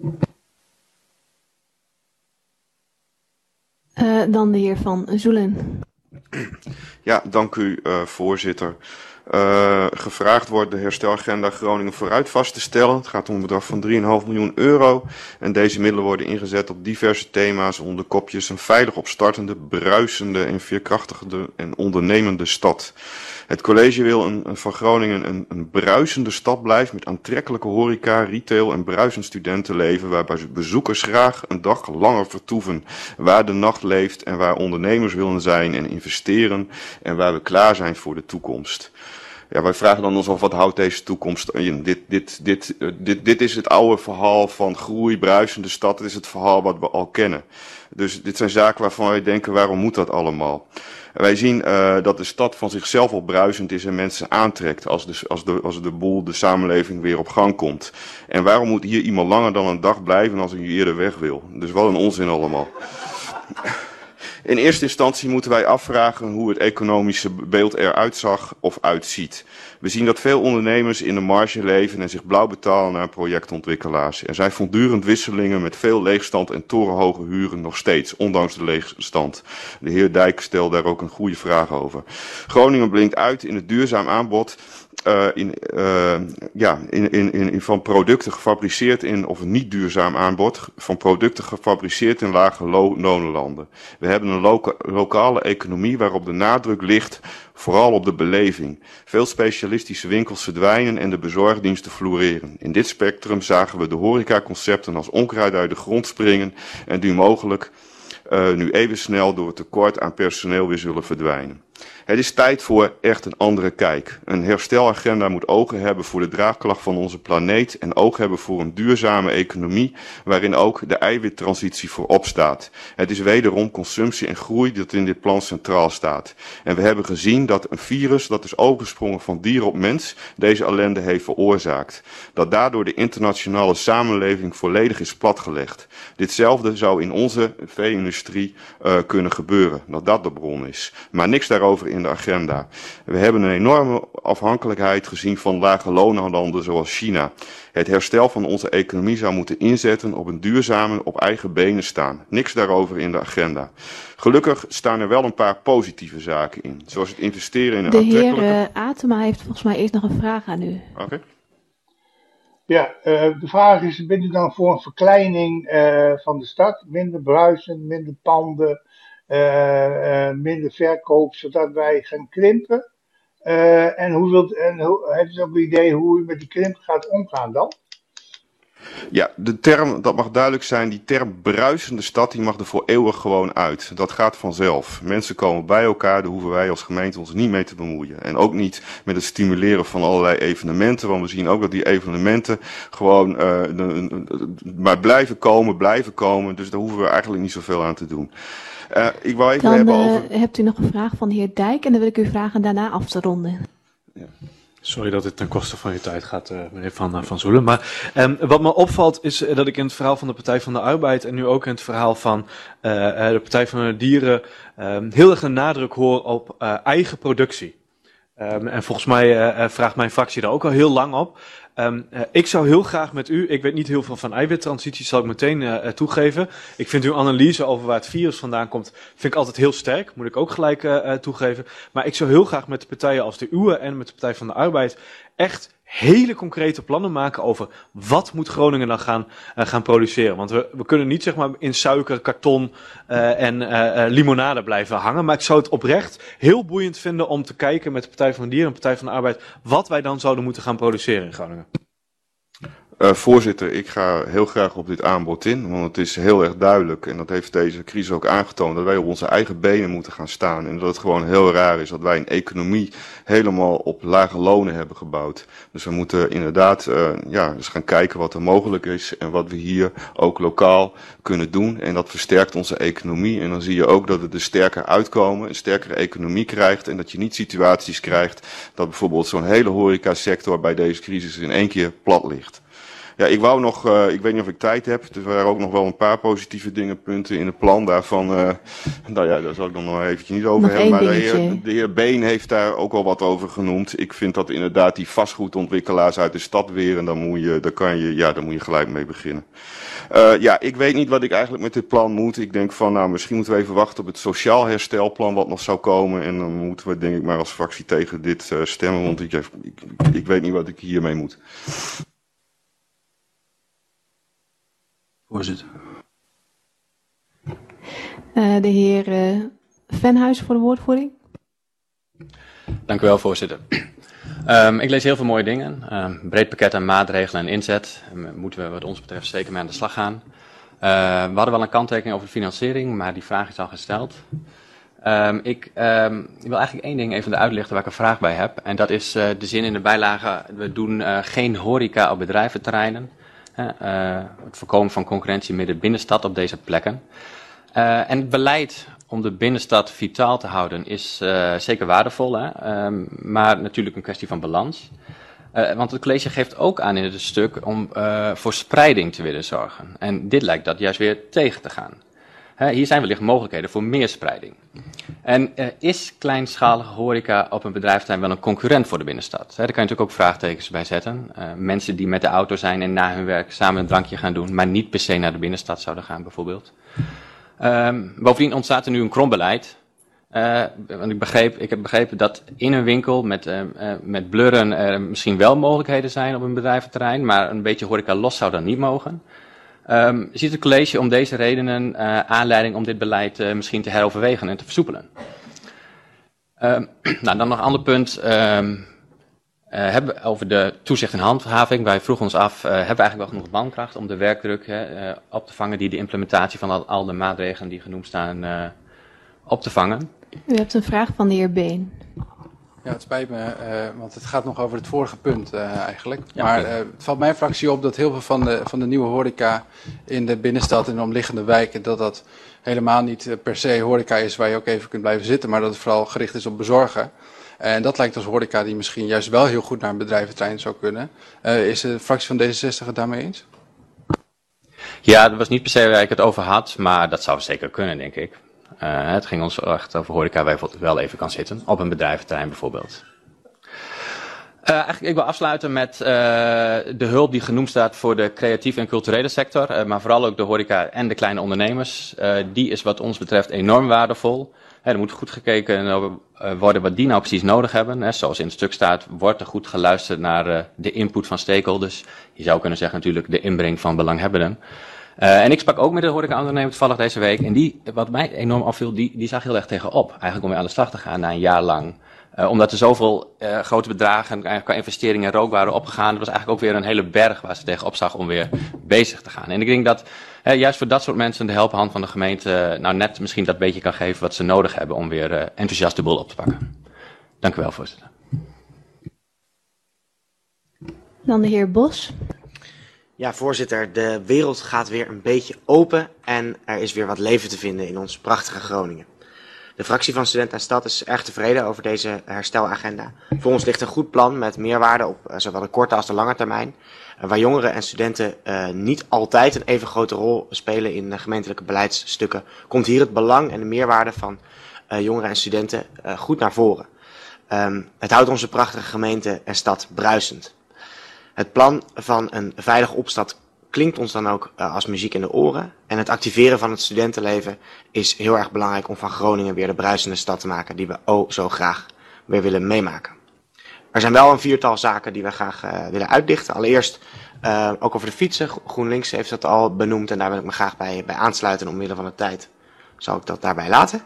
Dan de heer Van Zoelen. Ja, dank u voorzitter. Gevraagd wordt de herstelagenda Groningen vooruit vast te stellen. Het gaat om een bedrag van €3,5 miljoen. En deze middelen worden ingezet op diverse thema's onder kopjes een veilig opstartende, bruisende en veerkrachtige en ondernemende stad. Het college wil van Groningen een bruisende stad blijven met aantrekkelijke horeca, retail en bruisend studentenleven, waarbij bezoekers graag een dag langer vertoeven, waar de nacht leeft en waar ondernemers willen zijn en investeren en waar we klaar zijn voor de toekomst. Ja, wij vragen dan ons af, wat houdt deze toekomst in? Dit is het oude verhaal van groei, bruisende stad. Dit is het verhaal wat we al kennen. Dus dit zijn zaken waarvan wij denken, waarom moet dat allemaal? Wij zien dat de stad van zichzelf al bruisend is en mensen aantrekt als de boel, de samenleving weer op gang komt. En waarom moet hier iemand langer dan een dag blijven als hij eerder weg wil? Dus wat een onzin allemaal. In eerste instantie moeten wij afvragen hoe het economische beeld eruit zag of uitziet. We zien dat veel ondernemers in de marge leven en zich blauw betalen naar projectontwikkelaars. Er zijn voortdurend wisselingen met veel leegstand en torenhoge huren nog steeds, ondanks de leegstand. De heer Dijk stelde daar ook een goede vraag over. Groningen blinkt uit in het duurzaam aanbod. Van producten gefabriceerd in, of een niet duurzaam aanbod, van producten gefabriceerd in lage lonenlanden. We hebben een lokale economie waarop de nadruk ligt vooral op de beleving. Veel specialistische winkels verdwijnen en de bezorgdiensten floreren. In dit spectrum zagen we de horecaconcepten als onkruid uit de grond springen en die mogelijk nu even snel door het tekort aan personeel weer zullen verdwijnen. Het is tijd voor echt een andere kijk. Een herstelagenda moet ogen hebben voor de draagkracht van onze planeet en oog hebben voor een duurzame economie waarin ook de eiwittransitie voorop staat. Het is wederom consumptie en groei dat in dit plan centraal staat. En we hebben gezien dat een virus dat is overgesprongen van dier op mens deze ellende heeft veroorzaakt. Dat daardoor de internationale samenleving volledig is platgelegd. Ditzelfde zou in onze vee-industrie kunnen gebeuren, dat de bron is. Maar niks daarover in de agenda. We hebben een enorme afhankelijkheid gezien van lage lonenlanden zoals China. Het herstel van onze economie zou moeten inzetten op een duurzame, op eigen benen staan. Niks daarover in de agenda. Gelukkig staan er wel een paar positieve zaken in, zoals het investeren in een aantrekkelijke... De heer Atema heeft volgens mij eerst nog een vraag aan u. Oké. Ja, de vraag is, bent u dan voor een verkleining van de stad? Minder bruisen, minder panden, minder verkoop, zodat wij gaan krimpen? Heeft u ook een idee hoe u met die krimp gaat omgaan dan? Ja, de term, dat mag duidelijk zijn, die term bruisende stad, die mag er voor eeuwig gewoon uit. Dat gaat vanzelf. Mensen komen bij elkaar, daar hoeven wij als gemeente ons niet mee te bemoeien. En ook niet met het stimuleren van allerlei evenementen, want we zien ook dat die evenementen gewoon maar blijven komen. Dus daar hoeven we eigenlijk niet zoveel aan te doen. Ik wou even hebben over... hebt u nog een vraag van de heer Dijk en dan wil ik u vragen daarna af te ronden. Ja. Sorry dat het ten koste van je tijd gaat, meneer Van Zoelen. Maar wat me opvalt is dat ik in het verhaal van de Partij van de Arbeid en nu ook in het verhaal van de Partij van de Dieren heel erg een nadruk hoor op eigen productie. En volgens mij vraagt mijn fractie daar ook al heel lang op. Ik zou heel graag met u, ik weet niet heel veel van eiwittransities, zal ik meteen toegeven. Ik vind uw analyse over waar het virus vandaan komt, vind ik altijd heel sterk, moet ik ook gelijk toegeven. Maar ik zou heel graag met de partijen als de uwe en met de Partij van de Arbeid echt hele concrete plannen maken over wat moet Groningen dan gaan produceren. Want we kunnen niet zeg maar in suiker, karton en limonade blijven hangen. Maar ik zou het oprecht heel boeiend vinden om te kijken met de Partij van de Dieren en de Partij van de Arbeid wat wij dan zouden moeten gaan produceren in Groningen. Voorzitter, ik ga heel graag op dit aanbod in, want het is heel erg duidelijk, en dat heeft deze crisis ook aangetoond, dat wij op onze eigen benen moeten gaan staan. En dat het gewoon heel raar is dat wij een economie helemaal op lage lonen hebben gebouwd. Dus we moeten inderdaad eens gaan kijken wat er mogelijk is en wat we hier ook lokaal kunnen doen. En dat versterkt onze economie. En dan zie je ook dat we er sterker uitkomen, een sterkere economie krijgt en dat je niet situaties krijgt dat bijvoorbeeld zo'n hele horecasector bij deze crisis in één keer plat ligt. Ja, ik wou nog, ik weet niet of ik tijd heb, er waren ook nog wel een paar positieve punten in het plan daarvan. Nou ja, daar zal ik nog eventjes niet over hebben, maar de heer Been heeft daar ook al wat over genoemd. Ik vind dat inderdaad die vastgoedontwikkelaars uit de stad weer, en dan moet je gelijk mee beginnen. Ik weet niet wat ik eigenlijk met dit plan moet. Ik denk van, nou, misschien moeten we even wachten op het sociaal herstelplan wat nog zou komen. En dan moeten we denk ik maar als fractie tegen dit stemmen, want ik weet niet wat ik hiermee moet. Voorzitter. De heer Venhuis voor de woordvoering. Dank u wel, voorzitter. Ik lees heel veel mooie dingen. Breed pakket aan maatregelen en inzet. Moeten we wat ons betreft zeker mee aan de slag gaan. We hadden wel een kanttekening over de financiering, maar die vraag is al gesteld. Ik wil eigenlijk één ding even uitlichten waar ik een vraag bij heb. En dat is de zin in de bijlage, we doen geen horeca op bedrijventerreinen. Het voorkomen van concurrentie met de binnenstad op deze plekken. En het beleid om de binnenstad vitaal te houden is zeker waardevol, maar natuurlijk een kwestie van balans. Want het college geeft ook aan in het stuk om voor spreiding te willen zorgen. En dit lijkt dat juist weer tegen te gaan. Hier zijn wellicht mogelijkheden voor meer spreiding. En is kleinschalige horeca op een bedrijventerrein wel een concurrent voor de binnenstad? Daar kan je natuurlijk ook vraagtekens bij zetten. Mensen die met de auto zijn en na hun werk samen een drankje gaan doen, maar niet per se naar de binnenstad zouden gaan bijvoorbeeld. Bovendien ontstaat er nu een krombeleid. Want ik heb begrepen dat in een winkel met blurren er misschien wel mogelijkheden zijn op een bedrijventerrein, maar een beetje horeca los zou dan niet mogen. Ziet het college om deze redenen aanleiding om dit beleid misschien te heroverwegen en te versoepelen? Dan nog een ander punt. Hebben we over de toezicht en handhaving. Wij vroegen ons af, hebben we eigenlijk wel genoeg mankracht om de werkdruk op te vangen die de implementatie van al de maatregelen die genoemd staan op te vangen? U hebt een vraag van de heer Been. Ja, het spijt me, want het gaat nog over het vorige punt eigenlijk. Ja, maar okay. Het valt mijn fractie op dat heel veel van de nieuwe horeca in de binnenstad en de omliggende wijken, dat helemaal niet per se horeca is waar je ook even kunt blijven zitten, maar dat het vooral gericht is op bezorgen. En dat lijkt als horeca die misschien juist wel heel goed naar een bedrijventerrein zou kunnen. Is de fractie van D66 het daarmee eens? Ja, dat was niet per se waar ik het over had, maar dat zou zeker kunnen, denk ik. Het ging ons echt over horeca waar je wel even kan zitten, op een bedrijventerrein bijvoorbeeld. Eigenlijk, ik wil afsluiten met de hulp die genoemd staat voor de creatieve en culturele sector, maar vooral ook de horeca en de kleine ondernemers. Die is wat ons betreft enorm waardevol. Er moet goed gekeken worden wat die nou precies nodig hebben. Zoals in het stuk staat, wordt er goed geluisterd naar de input van stakeholders. Je zou kunnen zeggen natuurlijk de inbreng van belanghebbenden. En ik sprak ook met de horeca-ondernemer toevallig deze week. En die, wat mij enorm afviel, die zag heel erg tegenop. Eigenlijk om weer aan de slag te gaan na een jaar lang. Omdat er zoveel grote bedragen qua investeringen en rook waren opgegaan. Dat was eigenlijk ook weer een hele berg waar ze tegenop zag om weer bezig te gaan. En ik denk dat juist voor dat soort mensen de helphand van de gemeente nou net misschien dat beetje kan geven wat ze nodig hebben om weer enthousiast de boel op te pakken. Dank u wel, voorzitter. Dan de heer Bos. Ja, voorzitter, de wereld gaat weer een beetje open en er is weer wat leven te vinden in ons prachtige Groningen. De fractie van Student en Stad is erg tevreden over deze herstelagenda. Voor ons ligt een goed plan met meerwaarde op zowel de korte als de lange termijn. Waar jongeren en studenten niet altijd een even grote rol spelen in gemeentelijke beleidsstukken, komt hier het belang en de meerwaarde van jongeren en studenten goed naar voren. Het houdt onze prachtige gemeente en stad bruisend. Het plan van een veilige opstart klinkt ons dan ook als muziek in de oren. En het activeren van het studentenleven is heel erg belangrijk om van Groningen weer de bruisende stad te maken die we zo graag weer willen meemaken. Er zijn wel een 4-tal zaken die we graag willen uitlichten. Allereerst ook over de fietsen. GroenLinks heeft dat al benoemd en daar wil ik me graag bij aansluiten. Omwille van de tijd zal ik dat daarbij laten.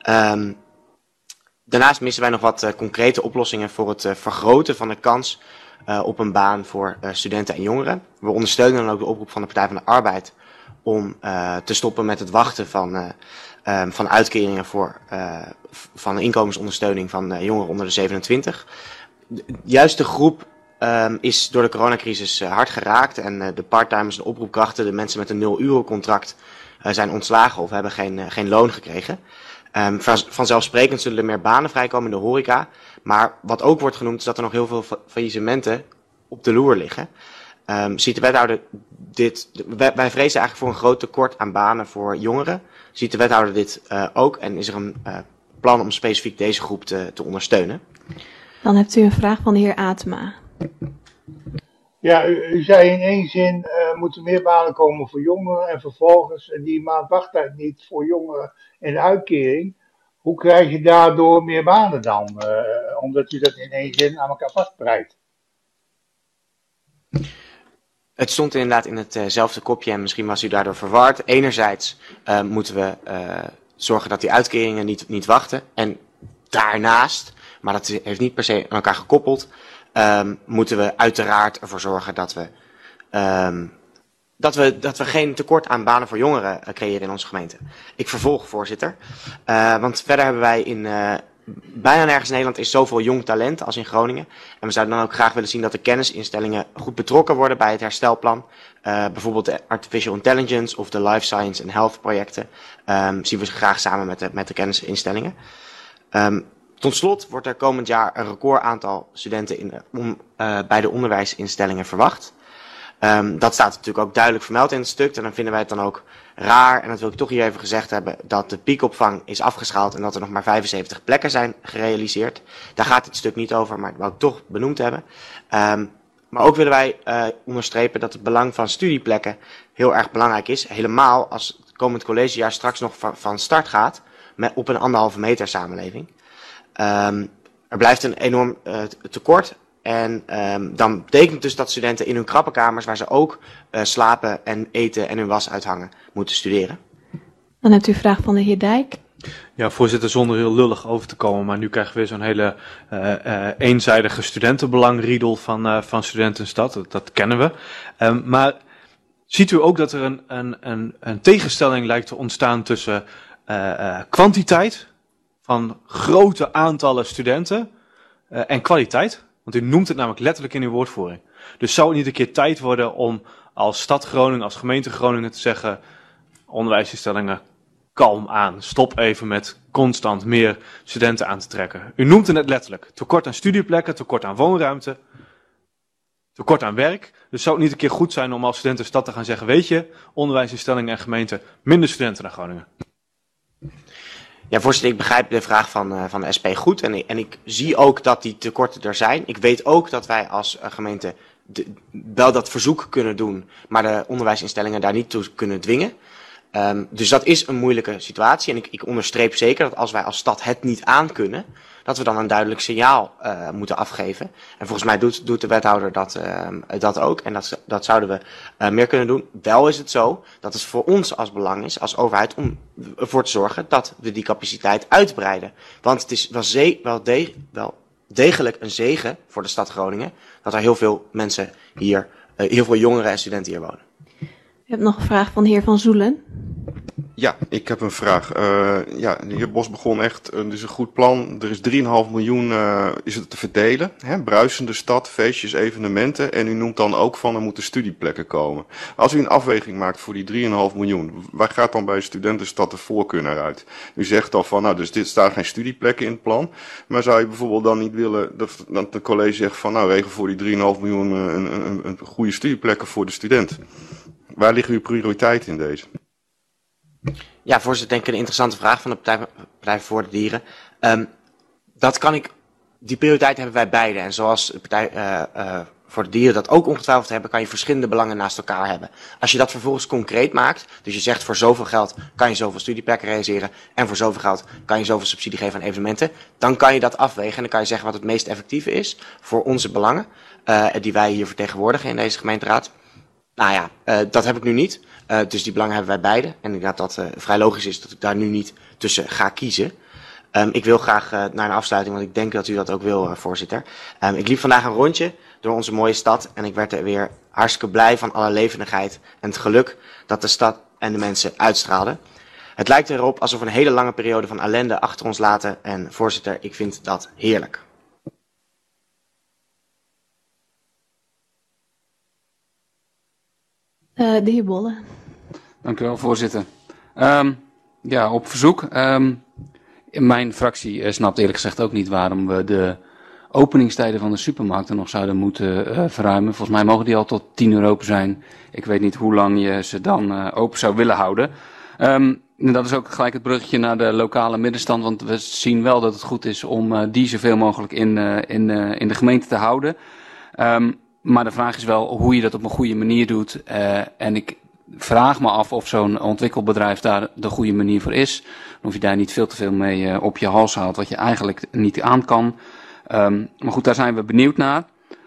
Daarnaast missen wij nog wat concrete oplossingen voor het vergroten van de kans op een baan voor studenten en jongeren. We ondersteunen dan ook de oproep van de Partij van de Arbeid om te stoppen met het wachten van uitkeringen van inkomensondersteuning van jongeren onder de 27. Juist de groep is door de coronacrisis hard geraakt en de parttimers, de oproepkrachten, de mensen met een 0-euro contract zijn ontslagen of hebben geen loon gekregen. Vanzelfsprekend zullen er meer banen vrijkomen in de horeca, maar wat ook wordt genoemd is dat er nog heel veel faillissementen op de loer liggen. Ziet de wethouder wij vrezen eigenlijk voor een groot tekort aan banen voor jongeren. Ziet de wethouder dit ook en is er een plan om specifiek deze groep te ondersteunen? Dan hebt u een vraag van de heer Atema. Ja, u zei in één zin, moeten meer banen komen voor jongeren en vervolgens die maand wachttijd niet voor jongeren in de uitkering. Hoe krijg je daardoor meer banen dan? Omdat u dat in één zin aan elkaar vastbreidt. Het stond inderdaad in hetzelfde kopje en misschien was u daardoor verward. Enerzijds moeten we zorgen dat die uitkeringen niet wachten. En daarnaast, maar dat heeft niet per se aan elkaar gekoppeld, moeten we uiteraard ervoor zorgen dat we geen tekort aan banen voor jongeren creëren in onze gemeente. Ik vervolg, voorzitter. Want verder hebben wij bijna nergens in Nederland is zoveel jong talent als in Groningen. En we zouden dan ook graag willen zien dat de kennisinstellingen goed betrokken worden bij het herstelplan. Bijvoorbeeld de Artificial Intelligence of de Life Science en Health projecten. Zien we graag samen met de kennisinstellingen. Tot slot wordt er komend jaar een record aantal studenten bij de onderwijsinstellingen verwacht. Dat staat natuurlijk ook duidelijk vermeld in het stuk. En dan vinden wij het dan ook raar, en dat wil ik toch hier even gezegd hebben, dat de piekopvang is afgeschaald en dat er nog maar 75 plekken zijn gerealiseerd. Daar gaat het stuk niet over, maar dat wil ik toch benoemd hebben. Maar ook willen wij onderstrepen dat het belang van studieplekken heel erg belangrijk is. Helemaal als het komend collegejaar straks nog van start gaat op een 1,5 meter samenleving. Er blijft een enorm tekort. En dan betekent het dus dat studenten in hun krappe kamers, waar ze ook slapen en eten en hun was uithangen, moeten studeren. Dan hebt u een vraag van de heer Dijk. Ja, voorzitter, zonder heel lullig over te komen, maar nu krijgen we weer zo'n hele eenzijdige studentenbelangriedel van Studentenstad. Dat kennen we. Maar ziet u ook dat er een tegenstelling lijkt te ontstaan tussen kwantiteit van grote aantallen studenten en kwaliteit? Want u noemt het namelijk letterlijk in uw woordvoering. Dus zou het niet een keer tijd worden om als stad Groningen, als gemeente Groningen te zeggen, onderwijsinstellingen, kalm aan. Stop even met constant meer studenten aan te trekken. U noemt het net letterlijk. Tekort aan studieplekken, tekort aan woonruimte, tekort aan werk. Dus zou het niet een keer goed zijn om als studentenstad te gaan zeggen, weet je, onderwijsinstellingen en gemeenten, minder studenten naar Groningen. Ja, voorzitter, ik begrijp de vraag van de SP goed en ik zie ook dat die tekorten er zijn. Ik weet ook dat wij als gemeente wel dat verzoek kunnen doen, maar de onderwijsinstellingen daar niet toe kunnen dwingen. Dus dat is een moeilijke situatie en ik onderstreep zeker dat als wij als stad het niet aankunnen, dat we dan een duidelijk signaal moeten afgeven. En volgens mij doet de wethouder dat ook en dat zouden we meer kunnen doen. Wel is het zo dat het voor ons als belang is, als overheid, om ervoor te zorgen dat we die capaciteit uitbreiden. Want het is wel degelijk een zegen voor de stad Groningen dat er heel veel mensen hier, heel veel jongeren en studenten hier wonen. U hebt nog een vraag van de heer Van Zoelen. Ja, ik heb een vraag. De heer Bos begon echt, dus een goed plan. Er is 3,5 miljoen is het te verdelen. Hè? Bruisende stad, feestjes, evenementen. En u noemt dan ook van er moeten studieplekken komen. Als u een afweging maakt voor die 3,5 miljoen, waar gaat dan bij Studentenstad de voorkeur naar uit? U zegt al van, nou, dus dit staan geen studieplekken in het plan. Maar zou je bijvoorbeeld dan niet willen dat het college zegt van, nou, regel voor die 3,5 miljoen een goede studieplekken voor de student? Waar liggen uw prioriteiten in deze? Ja, voorzitter, denk ik een interessante vraag van de Partij voor de Dieren. Die prioriteit hebben wij beide. En zoals de Partij voor de Dieren dat ook ongetwijfeld hebben, kan je verschillende belangen naast elkaar hebben. Als je dat vervolgens concreet maakt, dus je zegt voor zoveel geld kan je zoveel studieplekken realiseren en voor zoveel geld kan je zoveel subsidie geven aan evenementen, dan kan je dat afwegen en dan kan je zeggen wat het meest effectieve is voor onze belangen, die wij hier vertegenwoordigen in deze gemeenteraad. Nou ja, dat heb ik nu niet. Dus die belangen hebben wij beide. En ik denk dat het vrij logisch is dat ik daar nu niet tussen ga kiezen. Ik wil graag naar een afsluiting, want ik denk dat u dat ook wil, voorzitter. Ik liep vandaag een rondje door onze mooie stad. En ik werd er weer hartstikke blij van alle levendigheid en het geluk dat de stad en de mensen uitstraalden. Het lijkt erop alsof we een hele lange periode van ellende achter ons laten. En voorzitter, ik vind dat heerlijk. De heer Bolle. Dank u wel, voorzitter. Ja, op verzoek. Mijn fractie snapt eerlijk gezegd ook niet waarom we de openingstijden van de supermarkten nog zouden moeten verruimen. Volgens mij mogen die al tot 10 uur open zijn. Ik weet niet hoe lang je ze dan open zou willen houden. Dat is ook gelijk het bruggetje naar de lokale middenstand, want we zien wel dat het goed is om die zoveel mogelijk in de gemeente te houden. Maar de vraag is wel hoe je dat op een goede manier doet. En ik vraag me af of zo'n ontwikkelbedrijf daar de goede manier voor is. Of je daar niet veel te veel mee op je hals haalt, wat je eigenlijk niet aan kan. Maar goed, daar zijn we benieuwd naar.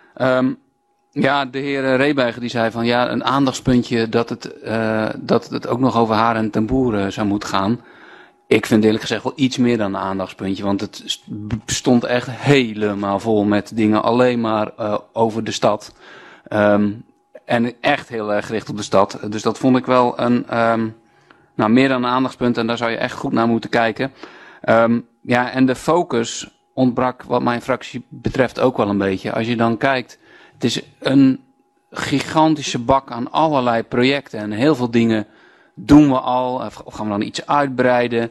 Ja, de heer Rebergen die zei van ja, een aandachtspuntje dat het ook nog over Haren en ten Boer zou moeten gaan. Ik vind eerlijk gezegd wel iets meer dan een aandachtspuntje, want het stond echt helemaal vol met dingen alleen maar over de stad. En echt heel erg gericht op de stad. Dus dat vond ik wel meer dan een aandachtspunt en daar zou je echt goed naar moeten kijken. Ja, en de focus ontbrak wat mijn fractie betreft ook wel een beetje. Als je dan kijkt, het is een gigantische bak aan allerlei projecten en heel veel dingen doen we al, of gaan we dan iets uitbreiden.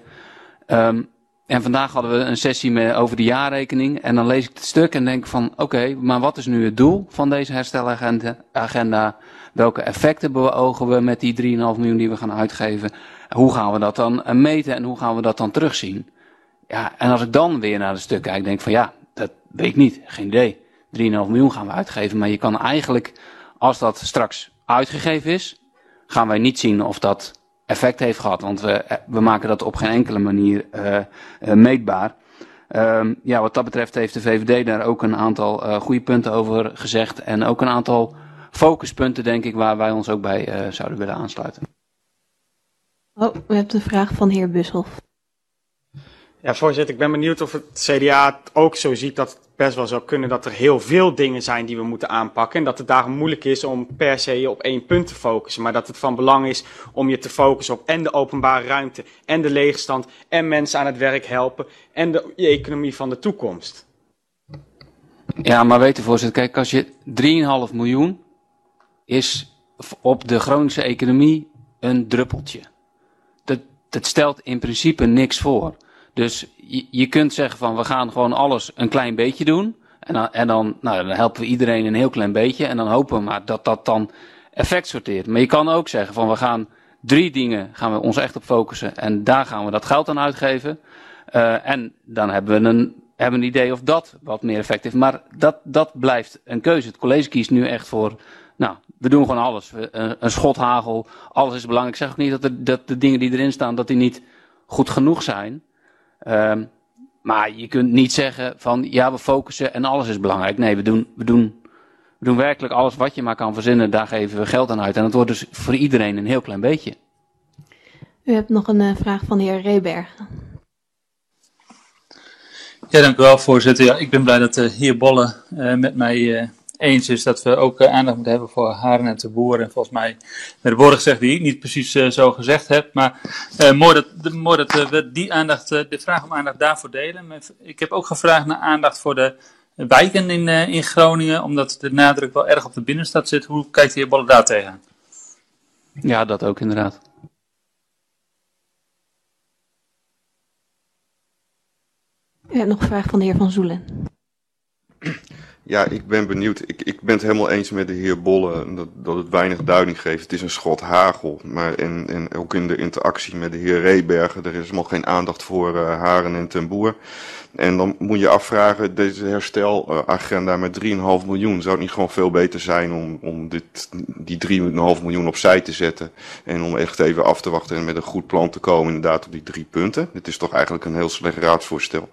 En vandaag hadden we een sessie over de jaarrekening en dan lees ik het stuk en denk van oké, maar wat is nu het doel van deze herstelagenda? Welke effecten beogen we met die 3,5 miljoen die we gaan uitgeven? Hoe gaan we dat dan meten en hoe gaan we dat dan terugzien? Ja, en als ik dan weer naar het stuk kijk, denk ik van ja, dat weet ik niet, geen idee. 3,5 miljoen gaan we uitgeven, maar je kan eigenlijk, als dat straks uitgegeven is, gaan wij niet zien of dat effect heeft gehad, want we maken dat op geen enkele manier meetbaar. Ja, wat dat betreft heeft de VVD daar ook een aantal goede punten over gezegd en ook een aantal focuspunten, denk ik, waar wij ons ook bij zouden willen aansluiten. Oh, we hebben een vraag van de heer Bushoff. Ja, voorzitter, ik ben benieuwd of het CDA ook zo ziet dat het best wel zou kunnen dat er heel veel dingen zijn die we moeten aanpakken. En dat het daarom moeilijk is om per se op 1 punt te focussen. Maar dat het van belang is om je te focussen op en de openbare ruimte en de leegstand en mensen aan het werk helpen en de economie van de toekomst. Ja, maar weet u voorzitter, kijk, als je 3,5 miljoen is op de Groningse economie een druppeltje. Dat stelt in principe niks voor. Dus je kunt zeggen van we gaan gewoon alles een klein beetje doen. En dan helpen we iedereen een heel klein beetje. En dan hopen we maar dat dat dan effect sorteert. Maar je kan ook zeggen van we gaan 3 dingen gaan we ons echt op focussen. En daar gaan we dat geld aan uitgeven. En dan hebben we een idee of dat wat meer effect heeft. Maar dat blijft een keuze. Het college kiest nu echt voor, we doen gewoon alles. Een schot hagel, alles is belangrijk. Ik zeg ook niet dat de dingen die erin staan, dat die niet goed genoeg zijn. Maar je kunt niet zeggen van ja, we focussen en alles is belangrijk. Nee, we doen werkelijk alles wat je maar kan verzinnen, daar geven we geld aan uit. En het wordt dus voor iedereen een heel klein beetje. U hebt nog een vraag van de heer Rebergen. Ja, dank u wel, voorzitter. Ja, ik ben blij dat de heer Bolle met mij eens is dat we ook aandacht moeten hebben voor Haren en ten Boer. En volgens mij met de woorden gezegd die ik niet precies zo gezegd heb. Maar mooi dat we die aandacht, de vraag om aandacht daarvoor delen. Maar ik heb ook gevraagd naar aandacht voor de wijken in Groningen, omdat de nadruk wel erg op de binnenstad zit. Hoe kijkt de heer Bolle daar tegenaan? Ja, dat ook inderdaad. Ja, nog een vraag van de heer Van Zoelen. Ja, ik ben benieuwd. Ik ben het helemaal eens met de heer Bolle dat het weinig duiding geeft. Het is een schot hagel. Maar en ook in de interactie met de heer Rebergen, er is nog geen aandacht voor Haren en ten Boer. En dan moet je afvragen, deze herstelagenda met 3,5 miljoen, zou het niet gewoon veel beter zijn om die 3,5 miljoen opzij te zetten en om echt even af te wachten en met een goed plan te komen inderdaad op die 3 punten? Dit is toch eigenlijk een heel slecht raadsvoorstel.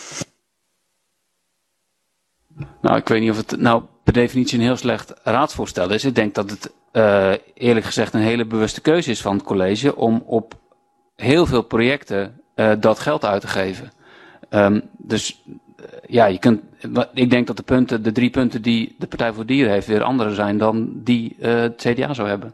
Nou, ik weet niet of het nou per definitie een heel slecht raadsvoorstel is. Ik denk dat het eerlijk gezegd een hele bewuste keuze is van het college om op heel veel projecten dat geld uit te geven. Dus ja, je kunt ik denk dat de 3 punten die de Partij voor de Dieren heeft weer andere zijn dan die het CDA zou hebben.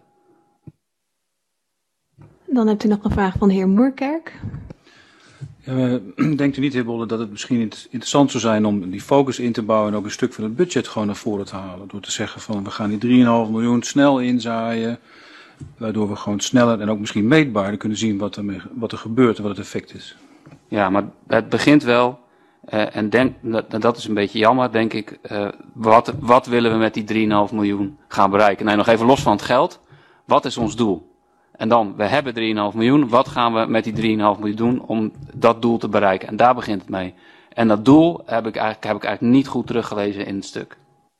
Dan hebt u nog een vraag van de heer Moerkerk. Denkt u niet, heer Bolle, dat het misschien interessant zou zijn om die focus in te bouwen en ook een stuk van het budget gewoon naar voren te halen? Door te zeggen van we gaan die 3,5 miljoen snel inzaaien, waardoor we gewoon sneller en ook misschien meetbaarder kunnen zien wat er gebeurt en wat het effect is. Ja, maar het begint wel, en dat is een beetje jammer, denk ik. Wat willen we met die 3,5 miljoen gaan bereiken? Nee, nog even los van het geld. Wat is ons doel? En dan, we hebben 3,5 miljoen. Wat gaan we met die 3,5 miljoen doen om dat doel te bereiken? En daar begint het mee. En dat doel heb ik eigenlijk niet goed teruggelezen in het stuk.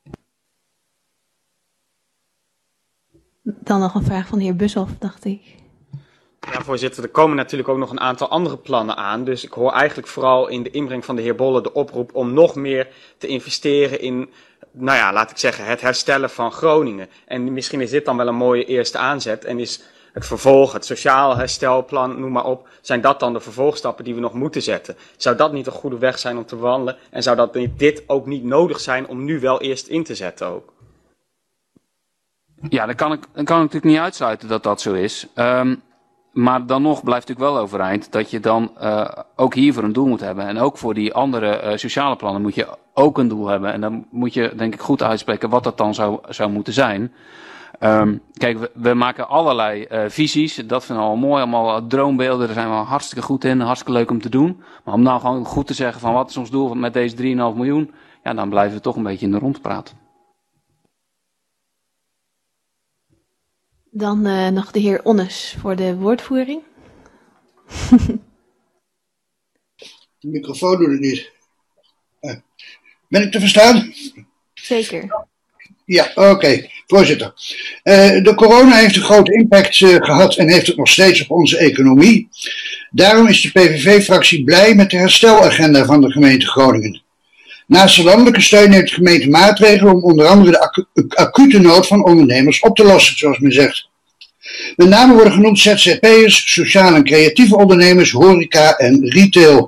Dan nog een vraag van de heer Bushoff, dacht ik. Ja, voorzitter, er komen natuurlijk ook nog een aantal andere plannen aan. Dus ik hoor eigenlijk vooral in de inbreng van de heer Bolle de oproep om nog meer te investeren in, nou ja, laat ik zeggen, het herstellen van Groningen. En misschien is dit dan wel een mooie eerste aanzet en is het vervolg, het sociaal herstelplan, noem maar op, zijn dat dan de vervolgstappen die we nog moeten zetten? Zou dat niet een goede weg zijn om te wandelen? En zou dat dit ook niet nodig zijn om nu wel eerst in te zetten ook? Ja, dan kan ik natuurlijk niet uitsluiten dat dat zo is. Maar dan nog blijft natuurlijk wel overeind dat je dan ook hiervoor een doel moet hebben. En ook voor die andere sociale plannen moet je ook een doel hebben. En dan moet je denk ik goed uitspreken wat dat dan zou moeten zijn. Kijk, we maken allerlei visies. Dat vinden we al mooi, allemaal droombeelden. Daar zijn we hartstikke goed in, hartstikke leuk om te doen. Maar om nou gewoon goed te zeggen van wat is ons doel met deze 3,5 miljoen. Ja, dan blijven we toch een beetje in de rond praten. Dan nog de heer Onnes voor de woordvoering. De microfoon doet het niet. Ben ik te verstaan? Zeker. Ja, oké. Voorzitter. De corona heeft een grote impact gehad en heeft het nog steeds op onze economie. Daarom is de PVV-fractie blij met de herstelagenda van de gemeente Groningen. Naast de landelijke steun neemt de gemeente maatregelen om onder andere de acute nood van ondernemers op te lossen, zoals men zegt. Met name worden genoemd ZZP'ers, sociaal en creatieve ondernemers, horeca en retail.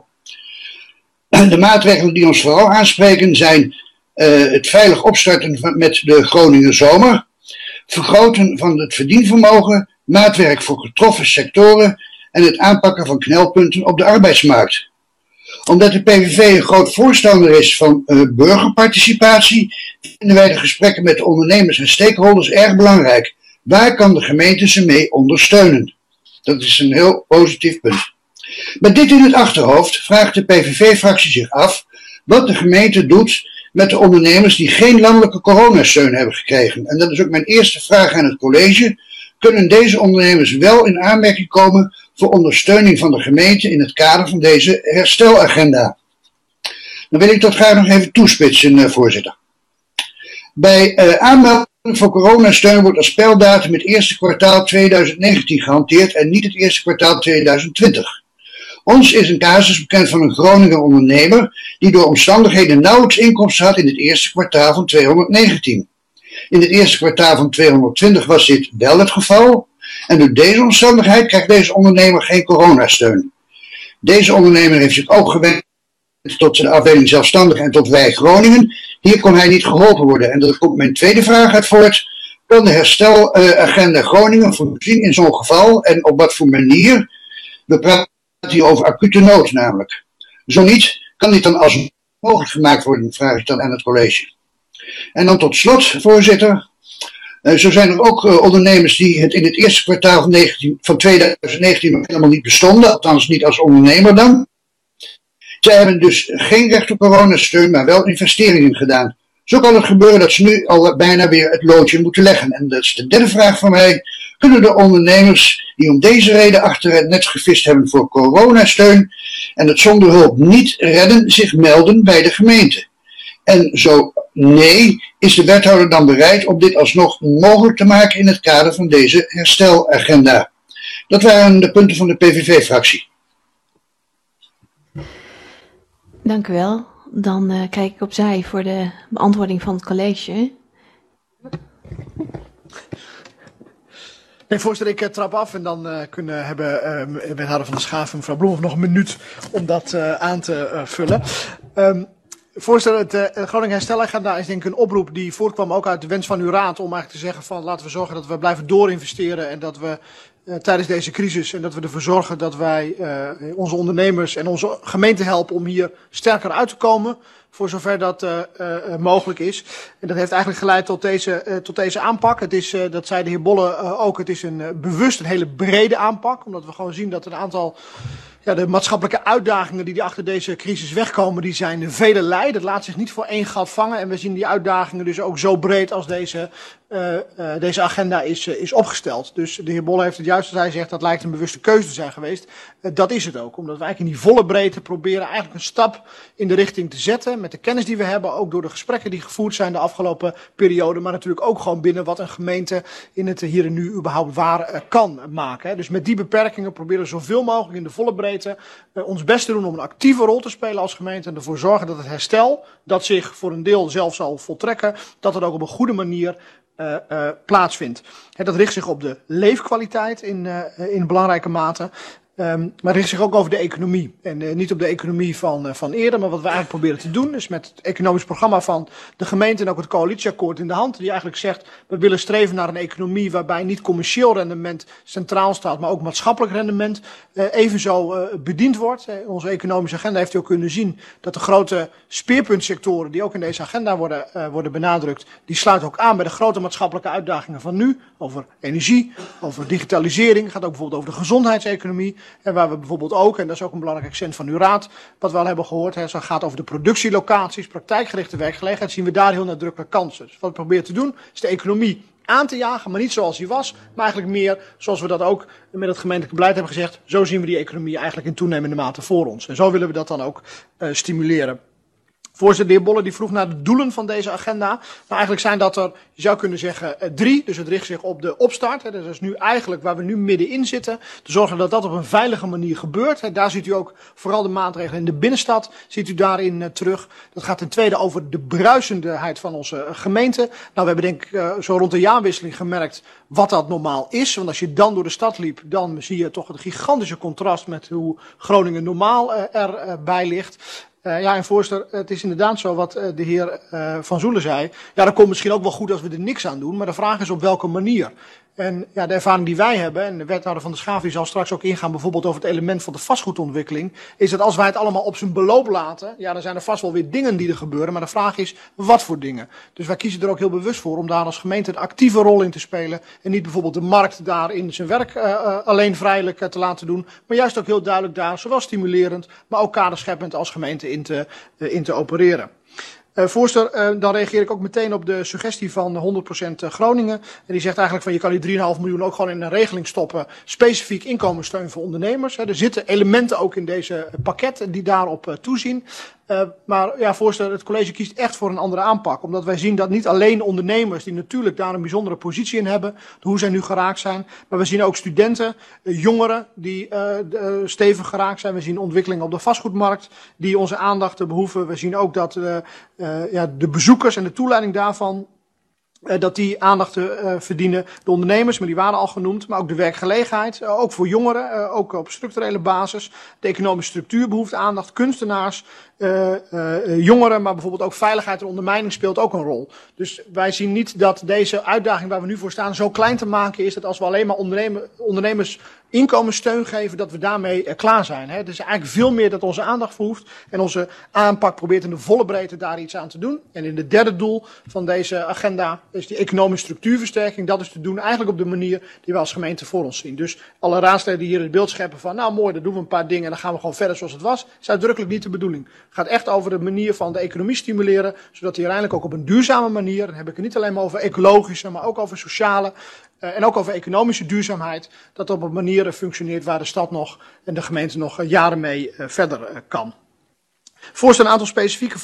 De maatregelen die ons vooral aanspreken zijn het veilig opstarten met de Groninger zomer, vergroten van het verdienvermogen, maatwerk voor getroffen sectoren en het aanpakken van knelpunten op de arbeidsmarkt. Omdat de PVV een groot voorstander is van burgerparticipatie, vinden wij de gesprekken met de ondernemers en stakeholders erg belangrijk. Waar kan de gemeente ze mee ondersteunen? Dat is een heel positief punt. Met dit in het achterhoofd vraagt de PVV-fractie zich af wat de gemeente doet met de ondernemers die geen landelijke coronasteun hebben gekregen. En dat is ook mijn eerste vraag aan het college. Kunnen deze ondernemers wel in aanmerking komen voor ondersteuning van de gemeente in het kader van deze herstelagenda? Dan wil ik dat graag nog even toespitsen, voorzitter. Bij aanmelding voor coronasteun wordt als speldatum het eerste kwartaal 2019 gehanteerd en niet het eerste kwartaal 2020. Ons is een casus bekend van een Groninger ondernemer die door omstandigheden nauwelijks inkomsten had in het eerste kwartaal van 2019. In het eerste kwartaal van 2020 was dit wel het geval en door deze omstandigheid krijgt deze ondernemer geen coronasteun. Deze ondernemer heeft zich ook gewend tot de afdeling zelfstandig en tot Wij Groningen. Hier kon hij niet geholpen worden. En daar komt mijn tweede vraag uit voort. Kan de herstelagenda Groningen voorzien in zo'n geval en op wat voor manier? We praten hier over acute nood namelijk. Zo niet, kan dit dan als mogelijk gemaakt worden, vraag ik dan aan het college. En dan tot slot, voorzitter. Zo zijn er ook ondernemers die het in het eerste kwartaal van 2019 nog helemaal niet bestonden. Althans niet als ondernemer dan. Zij hebben dus geen recht op coronasteun, maar wel investeringen gedaan. Zo kan het gebeuren dat ze nu al bijna weer het loodje moeten leggen. En dat is de derde vraag van mij. Kunnen de ondernemers die om deze reden achter het net gevist hebben voor coronasteun en het zonder hulp niet redden, zich melden bij de gemeente? En zo nee, is de wethouder dan bereid om dit alsnog mogelijk te maken in het kader van deze herstelagenda? Dat waren de punten van de PVV-fractie. Dank u wel. Dan kijk ik opzij voor de beantwoording van het college. Nee, voorzitter, ik trap af en dan hebben wethouder van der Schaaf en mevrouw Bloemhoff nog een minuut om dat aan te vullen. Voorzitter, het Groningen Herstelagenda is denk ik een oproep die voortkwam ook uit de wens van uw raad om eigenlijk te zeggen van laten we zorgen dat we blijven doorinvesteren en dat we tijdens deze crisis en dat we ervoor zorgen dat wij onze ondernemers en onze gemeente helpen om hier sterker uit te komen, voor zover dat mogelijk is. En dat heeft eigenlijk geleid tot deze aanpak. Het is, dat zei de heer Bolle ook, het is bewust een hele brede aanpak, omdat we gewoon zien dat een aantal de maatschappelijke uitdagingen die achter deze crisis wegkomen, die zijn velelei. Dat laat zich niet voor één gat vangen. En we zien die uitdagingen dus ook zo breed als deze agenda is opgesteld. Dus de heer Bolle heeft het juist als hij zegt, dat lijkt een bewuste keuze te zijn geweest. Dat is het ook. Omdat we eigenlijk in die volle breedte proberen eigenlijk een stap in de richting te zetten. Met de kennis die we hebben, ook door de gesprekken die gevoerd zijn de afgelopen periode. Maar natuurlijk ook gewoon binnen wat een gemeente in het hier en nu überhaupt waar kan maken. Dus met die beperkingen proberen we zoveel mogelijk in de volle breedte ons best te doen om een actieve rol te spelen als gemeente. En ervoor zorgen dat het herstel, dat zich voor een deel zelf zal voltrekken, dat het ook op een goede manier plaatsvindt. Dat richt zich op de leefkwaliteit in belangrijke mate. Maar richt zich ook over de economie. En niet op de economie van eerder, maar wat we eigenlijk proberen te doen is met het economisch programma van de gemeente en ook het coalitieakkoord in de hand, die eigenlijk zegt, we willen streven naar een economie waarbij niet commercieel rendement centraal staat, maar ook maatschappelijk rendement evenzo bediend wordt. Onze economische agenda heeft u ook kunnen zien dat de grote speerpuntsectoren die ook in deze agenda worden benadrukt, die sluiten ook aan bij de grote maatschappelijke uitdagingen van nu, over energie, over digitalisering, het gaat ook bijvoorbeeld over de gezondheidseconomie. En waar we bijvoorbeeld ook, en dat is ook een belangrijk accent van uw raad, wat we al hebben gehoord, als het gaat over de productielocaties, praktijkgerichte werkgelegenheid, zien we daar heel nadrukkelijk kansen. Dus wat we proberen te doen, is de economie aan te jagen, maar niet zoals die was, maar eigenlijk meer zoals we dat ook met het gemeentelijk beleid hebben gezegd, zo zien we die economie eigenlijk in toenemende mate voor ons. En zo willen we dat dan ook stimuleren. Voorzitter, de heer Bolle die vroeg naar de doelen van deze agenda. Nou, eigenlijk zijn dat er, je zou kunnen zeggen, 3. Dus het richt zich op de opstart. Dat is nu eigenlijk waar we nu middenin zitten. Te zorgen dat dat op een veilige manier gebeurt. Daar ziet u ook vooral de maatregelen in de binnenstad, ziet u daarin terug. Dat gaat ten tweede over de bruisendheid van onze gemeente. Nou, we hebben denk ik zo rond de jaarwisseling gemerkt wat dat normaal is. Want als je dan door de stad liep, dan zie je toch het gigantische contrast met hoe Groningen normaal erbij ligt. Ja, en voorzitter, het is inderdaad zo wat de heer Van Zoelen zei. Ja, dat komt misschien ook wel goed als we er niks aan doen, maar de vraag is op welke manier. En ja, de ervaring die wij hebben, en de wethouder van de Schaaf die zal straks ook ingaan bijvoorbeeld over het element van de vastgoedontwikkeling, is dat als wij het allemaal op zijn beloop laten, ja, dan zijn er vast wel weer dingen die er gebeuren, maar de vraag is, wat voor dingen? Dus wij kiezen er ook heel bewust voor om daar als gemeente een actieve rol in te spelen en niet bijvoorbeeld de markt daarin zijn werk alleen vrijelijk te laten doen, maar juist ook heel duidelijk daar, zowel stimulerend, maar ook kaderscheppend als gemeente in te opereren. Voorzitter, dan reageer ik ook meteen op de suggestie van 100% Groningen. En die zegt eigenlijk van je kan die 3,5 miljoen ook gewoon in een regeling stoppen. Specifiek inkomenssteun voor ondernemers. Er zitten elementen ook in deze pakket die daarop toezien. Maar ja, voorzitter, het college kiest echt voor een andere aanpak. Omdat wij zien dat niet alleen ondernemers die natuurlijk daar een bijzondere positie in hebben, hoe zij nu geraakt zijn. Maar we zien ook studenten, jongeren die stevig geraakt zijn. We zien ontwikkelingen op de vastgoedmarkt die onze aandacht behoeven. We zien ook dat de bezoekers en de toeleiding daarvan, dat die aandacht verdienen. De ondernemers, maar die waren al genoemd, maar ook de werkgelegenheid, ook voor jongeren, ook op structurele basis. De economische structuur behoeft aandacht, kunstenaars, jongeren, maar bijvoorbeeld ook veiligheid en ondermijning speelt ook een rol. Dus wij zien niet dat deze uitdaging waar we nu voor staan zo klein te maken is, dat als we alleen maar ondernemers inkomenssteun geven, dat we daarmee klaar zijn. Het is eigenlijk veel meer dat onze aandacht behoeft en onze aanpak probeert in de volle breedte daar iets aan te doen. En in het derde doel van deze agenda is die economische structuurversterking. Dat is te doen eigenlijk op de manier die we als gemeente voor ons zien. Dus alle raadsleden die hier het beeld scheppen van nou mooi, dan doen we een paar dingen en dan gaan we gewoon verder zoals het was, is uitdrukkelijk niet de bedoeling. Het gaat echt over de manier van de economie stimuleren, zodat die uiteindelijk ook op een duurzame manier, dan heb ik het niet alleen maar over ecologische, maar ook over sociale en ook over economische duurzaamheid, dat op een manier functioneert waar de stad nog en de gemeente nog jaren mee verder kan. Voorzitter, een aantal specifieke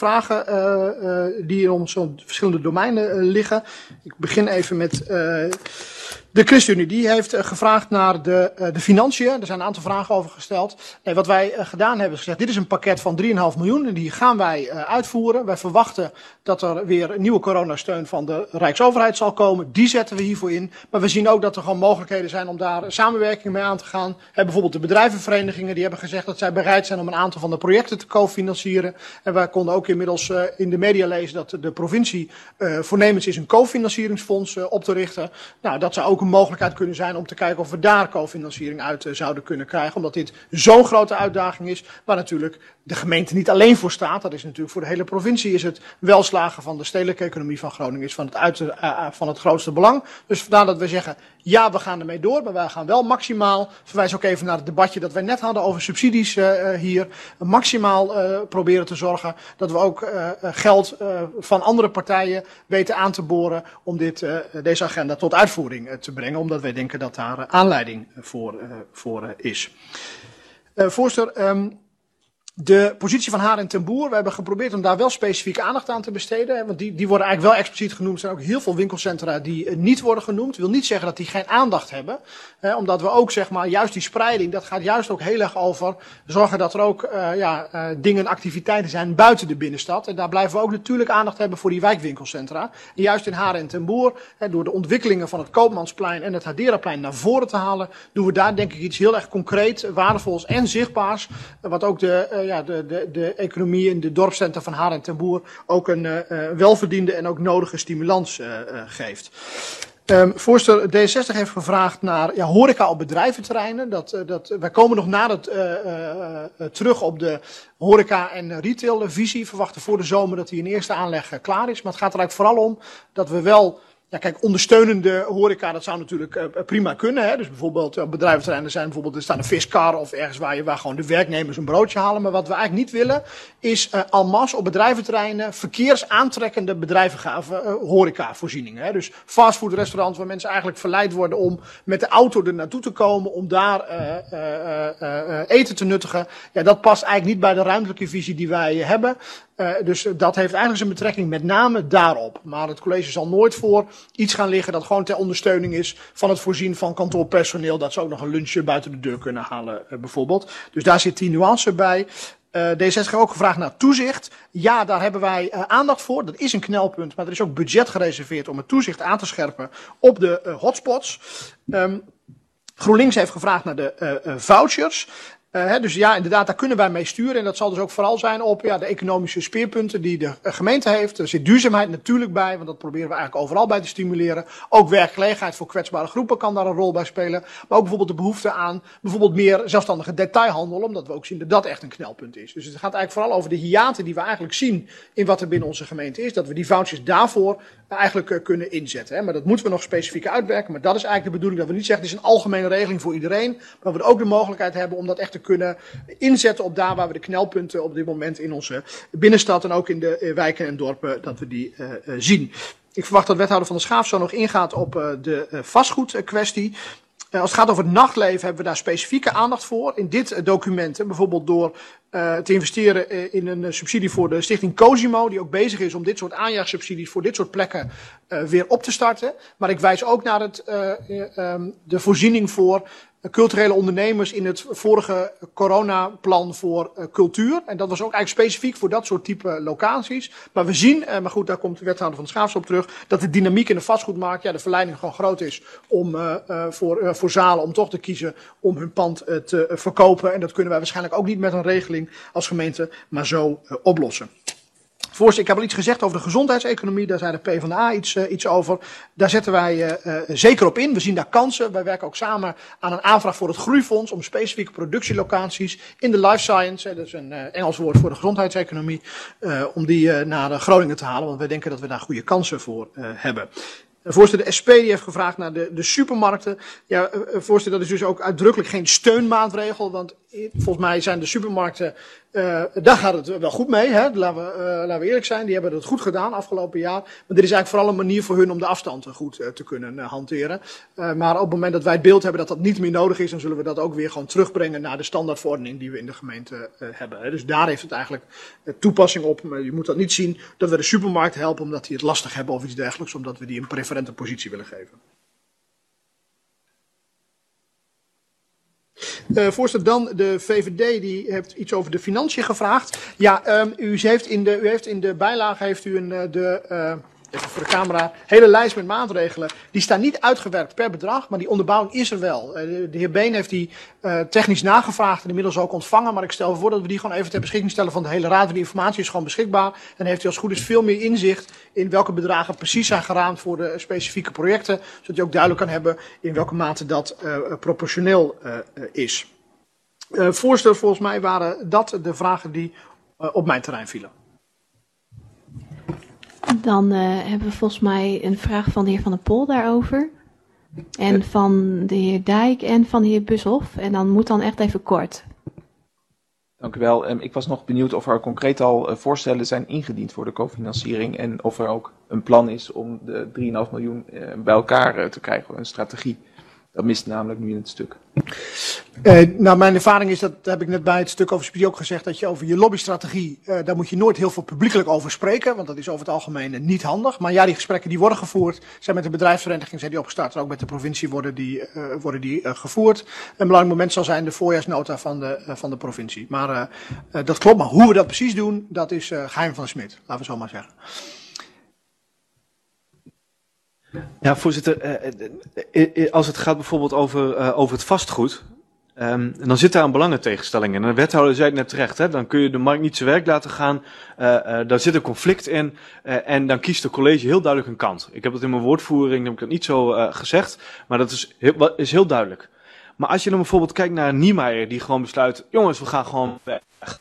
vragen die in onze verschillende domeinen liggen. Ik begin even met De ChristenUnie die heeft gevraagd naar de financiën. Er zijn een aantal vragen over gesteld. Nee, wat wij gedaan hebben is gezegd, dit is een pakket van 3,5 miljoen en die gaan wij uitvoeren. Wij verwachten dat er weer een nieuwe coronasteun van de Rijksoverheid zal komen. Die zetten we hiervoor in. Maar we zien ook dat er gewoon mogelijkheden zijn om daar samenwerking mee aan te gaan. Bijvoorbeeld de bedrijvenverenigingen die hebben gezegd dat zij bereid zijn om een aantal van de projecten te cofinancieren. En wij konden ook inmiddels in de media lezen dat de provincie voornemens is een cofinancieringsfonds op te richten. Nou, dat zou ook een mogelijkheid kunnen zijn om te kijken of we daar cofinanciering uit zouden kunnen krijgen. Omdat dit zo'n grote uitdaging is, waar natuurlijk de gemeente niet alleen voor staat. Dat is natuurlijk voor de hele provincie is het welslagen van de stedelijke economie van Groningen is van het grootste belang. Dus vandaar dat we zeggen, ja, we gaan ermee door, maar wij gaan wel maximaal, verwijs ook even naar het debatje dat wij net hadden over subsidies hier, maximaal proberen te zorgen dat we ook geld van andere partijen weten aan te boren om deze agenda tot uitvoering te brengen, omdat wij denken dat daar aanleiding voor is. Voorzitter, de positie van Haren ten Boer, we hebben geprobeerd om daar wel specifieke aandacht aan te besteden. Want die worden eigenlijk wel expliciet genoemd. Er zijn ook heel veel winkelcentra die niet worden genoemd. Dat wil niet zeggen dat die geen aandacht hebben. Omdat we ook, zeg maar, juist die spreiding, dat gaat juist ook heel erg over zorgen dat er ook dingen, activiteiten zijn buiten de binnenstad. En daar blijven we ook natuurlijk aandacht hebben voor die wijkwinkelcentra. En juist in Haren ten Boer, door de ontwikkelingen van het Koopmansplein en het Haderaplein naar voren te halen, doen we daar denk ik iets heel erg concreet, waardevols en zichtbaars. Wat ook de economie in de dorpscentra van Haren ten Boer ook een welverdiende en ook nodige stimulans geeft. Voorzitter, D66 heeft gevraagd naar horeca op bedrijventerreinen. Wij komen nog terug op de horeca- en retailvisie. Verwachten voor de zomer dat die in eerste aanleg klaar is. Maar het gaat er eigenlijk vooral om dat we wel... Ja, kijk, ondersteunende horeca, dat zou natuurlijk prima kunnen. Hè? Dus bijvoorbeeld op bedrijventerreinen zijn bijvoorbeeld, er staat een viskar of ergens waar gewoon de werknemers een broodje halen. Maar wat we eigenlijk niet willen, is en masse op bedrijventerreinen verkeersaantrekkende horecavoorzieningen. Hè? Dus fastfoodrestaurants waar mensen eigenlijk verleid worden om met de auto er naartoe te komen om daar eten te nuttigen. Ja, dat past eigenlijk niet bij de ruimtelijke visie die wij hebben. Dus dat heeft eigenlijk zijn betrekking met name daarop. Maar het college zal nooit voor iets gaan liggen dat gewoon ter ondersteuning is van het voorzien van kantoorpersoneel. Dat ze ook nog een lunchje buiten de deur kunnen halen bijvoorbeeld. Dus daar zit die nuance bij. D66 heeft ook gevraagd naar toezicht. Ja, daar hebben wij aandacht voor. Dat is een knelpunt, maar er is ook budget gereserveerd om het toezicht aan te scherpen op de hotspots. GroenLinks heeft gevraagd naar de vouchers. Dus ja, inderdaad, daar kunnen wij mee sturen. En dat zal dus ook vooral zijn op de economische speerpunten die de gemeente heeft. Er zit duurzaamheid natuurlijk bij, want dat proberen we eigenlijk overal bij te stimuleren. Ook werkgelegenheid voor kwetsbare groepen kan daar een rol bij spelen. Maar ook bijvoorbeeld de behoefte aan bijvoorbeeld meer zelfstandige detailhandel, omdat we ook zien dat dat echt een knelpunt is. Dus het gaat eigenlijk vooral over de hiaten die we eigenlijk zien in wat er binnen onze gemeente is. Dat we die vouchers daarvoor eigenlijk kunnen inzetten. Maar dat moeten we nog specifiek uitwerken. Maar dat is eigenlijk de bedoeling, dat we niet zeggen, het is een algemene regeling voor iedereen. Maar we ook de mogelijkheid hebben om dat echt te kunnen inzetten op daar waar we de knelpunten op dit moment in onze binnenstad en ook in de wijken en dorpen, dat we die zien. Ik verwacht dat wethouder Van der Schaaf zo nog ingaat op de vastgoedkwestie. Als het gaat over het nachtleven hebben we daar specifieke aandacht voor in dit document. Bijvoorbeeld door te investeren in een subsidie voor de stichting Cosimo, die ook bezig is om dit soort aanjaagsubsidies voor dit soort plekken weer op te starten. Maar ik wijs ook naar de voorziening voor culturele ondernemers in het vorige coronaplan voor cultuur. En dat was ook eigenlijk specifiek voor dat soort type locaties. Maar we zien, maar goed, daar komt de wethouder van Schaafs op terug, dat de dynamiek in de vastgoedmarkt, de verleiding gewoon groot is om voor zalen om toch te kiezen om hun pand te verkopen. En dat kunnen wij waarschijnlijk ook niet met een regeling als gemeente, maar zo oplossen. Voorzitter, ik heb al iets gezegd over de gezondheidseconomie. Daar zei de PvdA iets over. Daar zetten wij zeker op in. We zien daar kansen. Wij werken ook samen aan een aanvraag voor het Groeifonds om specifieke productielocaties in de life science, dat is een Engels woord voor de gezondheidseconomie, om die naar Groningen te halen. Want wij denken dat we daar goede kansen voor hebben. Voorzitter, de SP heeft gevraagd naar de supermarkten. Ja, voorzitter, dat is dus ook uitdrukkelijk geen steunmaatregel. Want volgens mij zijn de supermarkten, daar gaat het wel goed mee. Hè? Laten we eerlijk zijn, die hebben het goed gedaan afgelopen jaar. Maar dit is eigenlijk vooral een manier voor hun om de afstand goed te kunnen hanteren. Maar op het moment dat wij het beeld hebben dat dat niet meer nodig is, dan zullen we dat ook weer gewoon terugbrengen naar de standaardverordening die we in de gemeente hebben. Hè? Dus daar heeft het eigenlijk toepassing op. Maar je moet dat niet zien dat we de supermarkt helpen omdat die het lastig hebben of iets dergelijks. Omdat we die een preferente positie willen geven. Voorzitter, dan de VVD, die heeft iets over de financiën gevraagd. Ja, u heeft in de bijlage even voor de camera, hele lijst met maatregelen. Die staan niet uitgewerkt per bedrag, maar die onderbouwing is er wel. De heer Been heeft die technisch nagevraagd en inmiddels ook ontvangen. Maar ik stel voor dat we die gewoon even ter beschikking stellen van de hele raad. Want die informatie is gewoon beschikbaar. En heeft u als het goed is veel meer inzicht in welke bedragen precies zijn geraamd voor de specifieke projecten. Zodat u ook duidelijk kan hebben in welke mate dat proportioneel is. Voorzitter, volgens mij waren dat de vragen die op mijn terrein vielen. Dan hebben we volgens mij een vraag van de heer Van der Pol daarover. En van de heer Dijk en van de heer Bushoff. En dan moet dan echt even kort. Dank u wel. Ik was nog benieuwd of er concreet al voorstellen zijn ingediend voor de cofinanciering. En of er ook een plan is om de 3,5 miljoen bij elkaar te krijgen. Een strategie. Dat mist namelijk nu in het stuk. Nou, mijn ervaring is, dat heb ik net bij het stuk over subsidie ook gezegd, dat je over je lobbystrategie, daar moet je nooit heel veel publiekelijk over spreken, want dat is over het algemeen niet handig. Maar ja, die gesprekken die worden gevoerd, zijn met de bedrijfsvereniging zijn die opgestart, en ook met de provincie worden die gevoerd. Een belangrijk moment zal zijn de voorjaarsnota van de provincie. Maar dat klopt, maar hoe we dat precies doen, dat is geheim van de smid, laten we zo maar zeggen. Ja, voorzitter, als het gaat bijvoorbeeld over het vastgoed, dan zit daar een belangentegenstelling in. En de wethouder zei het net terecht, hè, dan kun je de markt niet zijn werk laten gaan, daar zit een conflict in en dan kiest de college heel duidelijk een kant. Ik heb dat in mijn woordvoering, heb ik dat niet zo gezegd, maar dat is heel duidelijk. Maar als je dan bijvoorbeeld kijkt naar Niemeyer, die gewoon besluit, jongens, we gaan gewoon weg.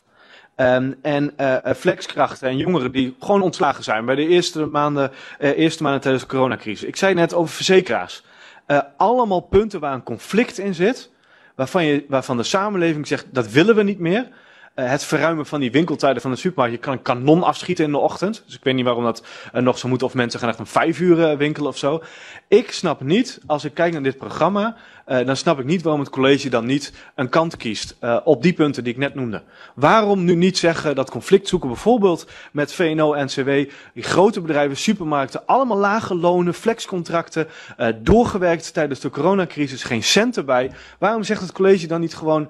Flexkrachten en jongeren die gewoon ontslagen zijn bij de eerste maanden tijdens de coronacrisis. Ik zei net over verzekeraars. Allemaal punten waar een conflict in zit, waarvan de samenleving zegt, dat willen we niet meer. Het verruimen van die winkeltijden van de supermarkt. Je kan een kanon afschieten in de ochtend. Dus ik weet niet waarom dat nog zo moet. Of mensen gaan echt om 5 uur winkelen of zo. Ik snap niet, als ik kijk naar dit programma, dan snap ik niet waarom het college dan niet een kant kiest op die punten die ik net noemde. Waarom nu niet zeggen dat conflict zoeken bijvoorbeeld met VNO, NCW, die grote bedrijven, supermarkten, allemaal lage lonen, flexcontracten, doorgewerkt tijdens de coronacrisis, geen cent erbij. Waarom zegt het college dan niet gewoon,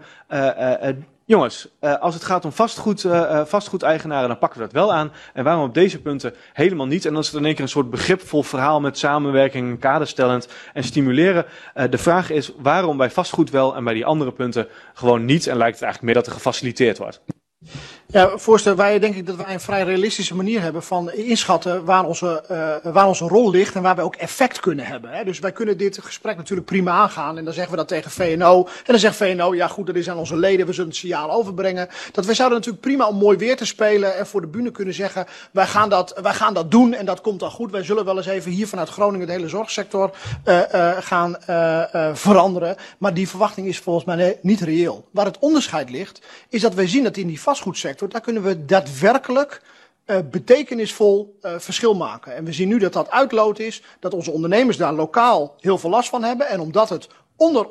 jongens, als het gaat om vastgoedeigenaren, dan pakken we dat wel aan. En waarom op deze punten helemaal niet? En dan is het in één keer een soort begripvol verhaal met samenwerking en kaderstellend en stimuleren. De vraag is waarom bij vastgoed wel en bij die andere punten gewoon niet? En lijkt het eigenlijk meer dat er gefaciliteerd wordt. Ja, voorzitter, wij denk ik dat wij een vrij realistische manier hebben van inschatten waar onze rol ligt en waar wij ook effect kunnen hebben. Hè. Dus wij kunnen dit gesprek natuurlijk prima aangaan en dan zeggen we dat tegen VNO. En dan zegt VNO, ja goed, dat is aan onze leden, we zullen het signaal overbrengen. Dat wij zouden natuurlijk prima om mooi weer te spelen en voor de bühne kunnen zeggen, wij gaan dat doen en dat komt dan goed. Wij zullen wel eens even hier vanuit Groningen de hele zorgsector gaan veranderen. Maar die verwachting is volgens mij niet reëel. Waar het onderscheid ligt, is dat wij zien dat in die vastgoedsector, daar kunnen we daadwerkelijk betekenisvol verschil maken. En we zien nu dat dat uitloot is, dat onze ondernemers daar lokaal heel veel last van hebben. En omdat het onder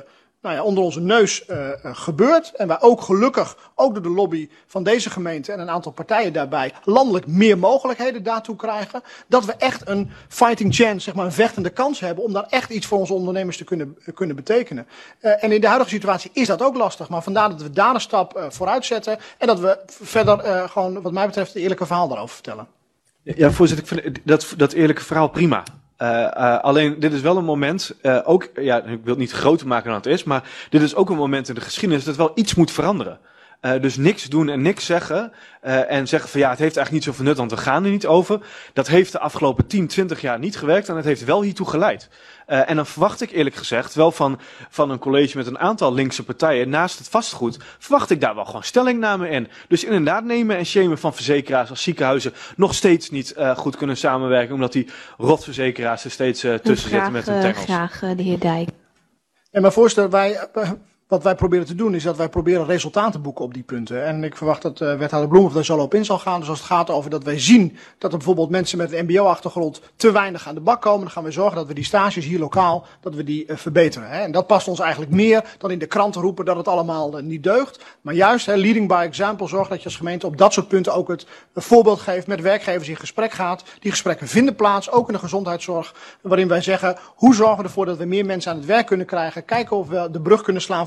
onze neus gebeurt, en wij ook gelukkig, ook door de lobby van deze gemeente en een aantal partijen daarbij, landelijk meer mogelijkheden daartoe krijgen, dat we echt een fighting chance, zeg maar een vechtende kans hebben om daar echt iets voor onze ondernemers te kunnen betekenen. En in de huidige situatie is dat ook lastig, maar vandaar dat we daar een stap vooruit zetten en dat we verder gewoon, wat mij betreft, een eerlijke verhaal daarover vertellen. Ja, voorzitter, ik vind dat eerlijke verhaal prima. Alleen dit is wel een moment, ik wil het niet groter maken dan het is, maar dit is ook een moment in de geschiedenis dat wel iets moet veranderen. Dus niks doen en niks zeggen en zeggen van ja, het heeft eigenlijk niet zoveel nut, want we gaan er niet over. Dat heeft de afgelopen 10, 20 jaar niet gewerkt en het heeft wel hiertoe geleid. En dan verwacht ik eerlijk gezegd wel van een college met een aantal linkse partijen naast het vastgoed, verwacht ik daar wel gewoon stellingname in. Dus inderdaad nemen en shamen van verzekeraars als ziekenhuizen nog steeds niet goed kunnen samenwerken, omdat die rotverzekeraars er steeds tussen zitten met hun tengels. Graag de heer Dijk. En maar voorzitter, wat wij proberen te doen is dat wij proberen resultaten te boeken op die punten. En ik verwacht dat wethouder Bloemhoff daar zo op in zal gaan. Dus als het gaat over dat wij zien dat er bijvoorbeeld mensen met een mbo-achtergrond te weinig aan de bak komen, dan gaan we zorgen dat we die stages hier lokaal, dat we die verbeteren. Hè. En dat past ons eigenlijk meer dan in de kranten roepen dat het allemaal niet deugt. Maar juist, leading by example, zorg dat je als gemeente op dat soort punten ook het voorbeeld geeft, met werkgevers in gesprek gaat. Die gesprekken vinden plaats, ook in de gezondheidszorg, waarin wij zeggen, hoe zorgen we ervoor dat we meer mensen aan het werk kunnen krijgen, kijken of we de brug kunnen slaan van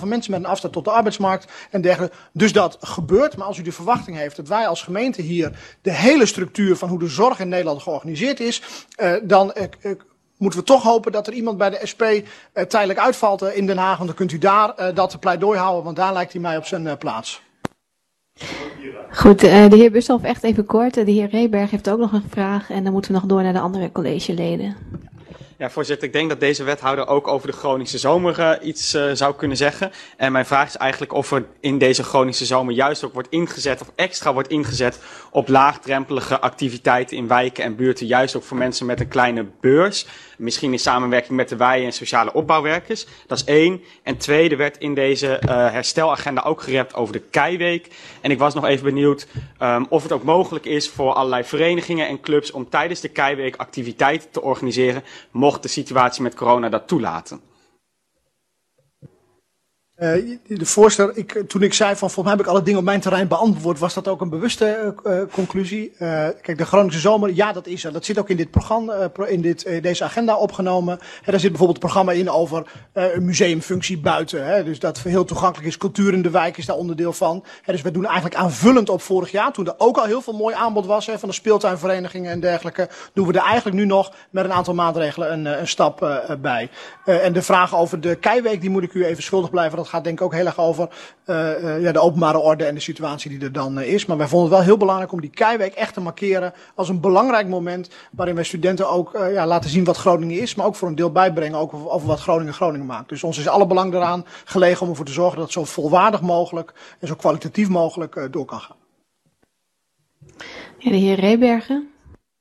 van mensen met een afstand tot de arbeidsmarkt en dergelijke. Dus dat gebeurt. Maar als u de verwachting heeft dat wij als gemeente hier de hele structuur van hoe de zorg in Nederland georganiseerd is, dan moeten we toch hopen dat er iemand bij de SP tijdelijk uitvalt in Den Haag. Want dan kunt u daar dat pleidooi houden, want daar lijkt hij mij op zijn plaats. Goed, de heer Bushoff echt even kort. De heer Reberg heeft ook nog een vraag en dan moeten we nog door naar de andere collegeleden. Ja, voorzitter, ik denk dat deze wethouder ook over de Groningse zomer iets zou kunnen zeggen. En mijn vraag is eigenlijk of er in deze Groningse zomer juist ook wordt ingezet of extra wordt ingezet op laagdrempelige activiteiten in wijken en buurten. Juist ook voor mensen met een kleine beurs. Misschien in samenwerking met de wei- en sociale opbouwwerkers. Dat is 1. En 2, er werd in deze herstelagenda ook gerept over de Keiweek. En ik was nog even benieuwd of het ook mogelijk is voor allerlei verenigingen en clubs om tijdens de Keiweek activiteiten te organiseren, mocht de situatie met corona dat toelaten. De voorzitter, toen ik zei van volgens mij heb ik alle dingen op mijn terrein beantwoord, was dat ook een bewuste conclusie. Kijk, de Groningse zomer, ja, dat is er. Dat zit ook in dit programma, deze agenda opgenomen. Daar zit bijvoorbeeld een programma in over een museumfunctie buiten. Dus dat heel toegankelijk is. Cultuur in de wijk is daar onderdeel van. Dus we doen eigenlijk aanvullend op vorig jaar, toen er ook al heel veel mooi aanbod was van de speeltuinverenigingen en dergelijke, doen we er eigenlijk nu nog met een aantal maatregelen een stap bij. En de vraag over de Keiweek, die moet ik u even schuldig blijven. Dat gaat denk ik ook heel erg over de openbare orde en de situatie die er dan is. Maar wij vonden het wel heel belangrijk om die Keiweek echt te markeren als een belangrijk moment waarin wij studenten ook laten zien wat Groningen is, maar ook voor een deel bijbrengen ook over wat Groningen maakt. Dus ons is alle belang eraan gelegen om ervoor te zorgen dat het zo volwaardig mogelijk en zo kwalitatief mogelijk door kan gaan. Ja, de heer Rebergen.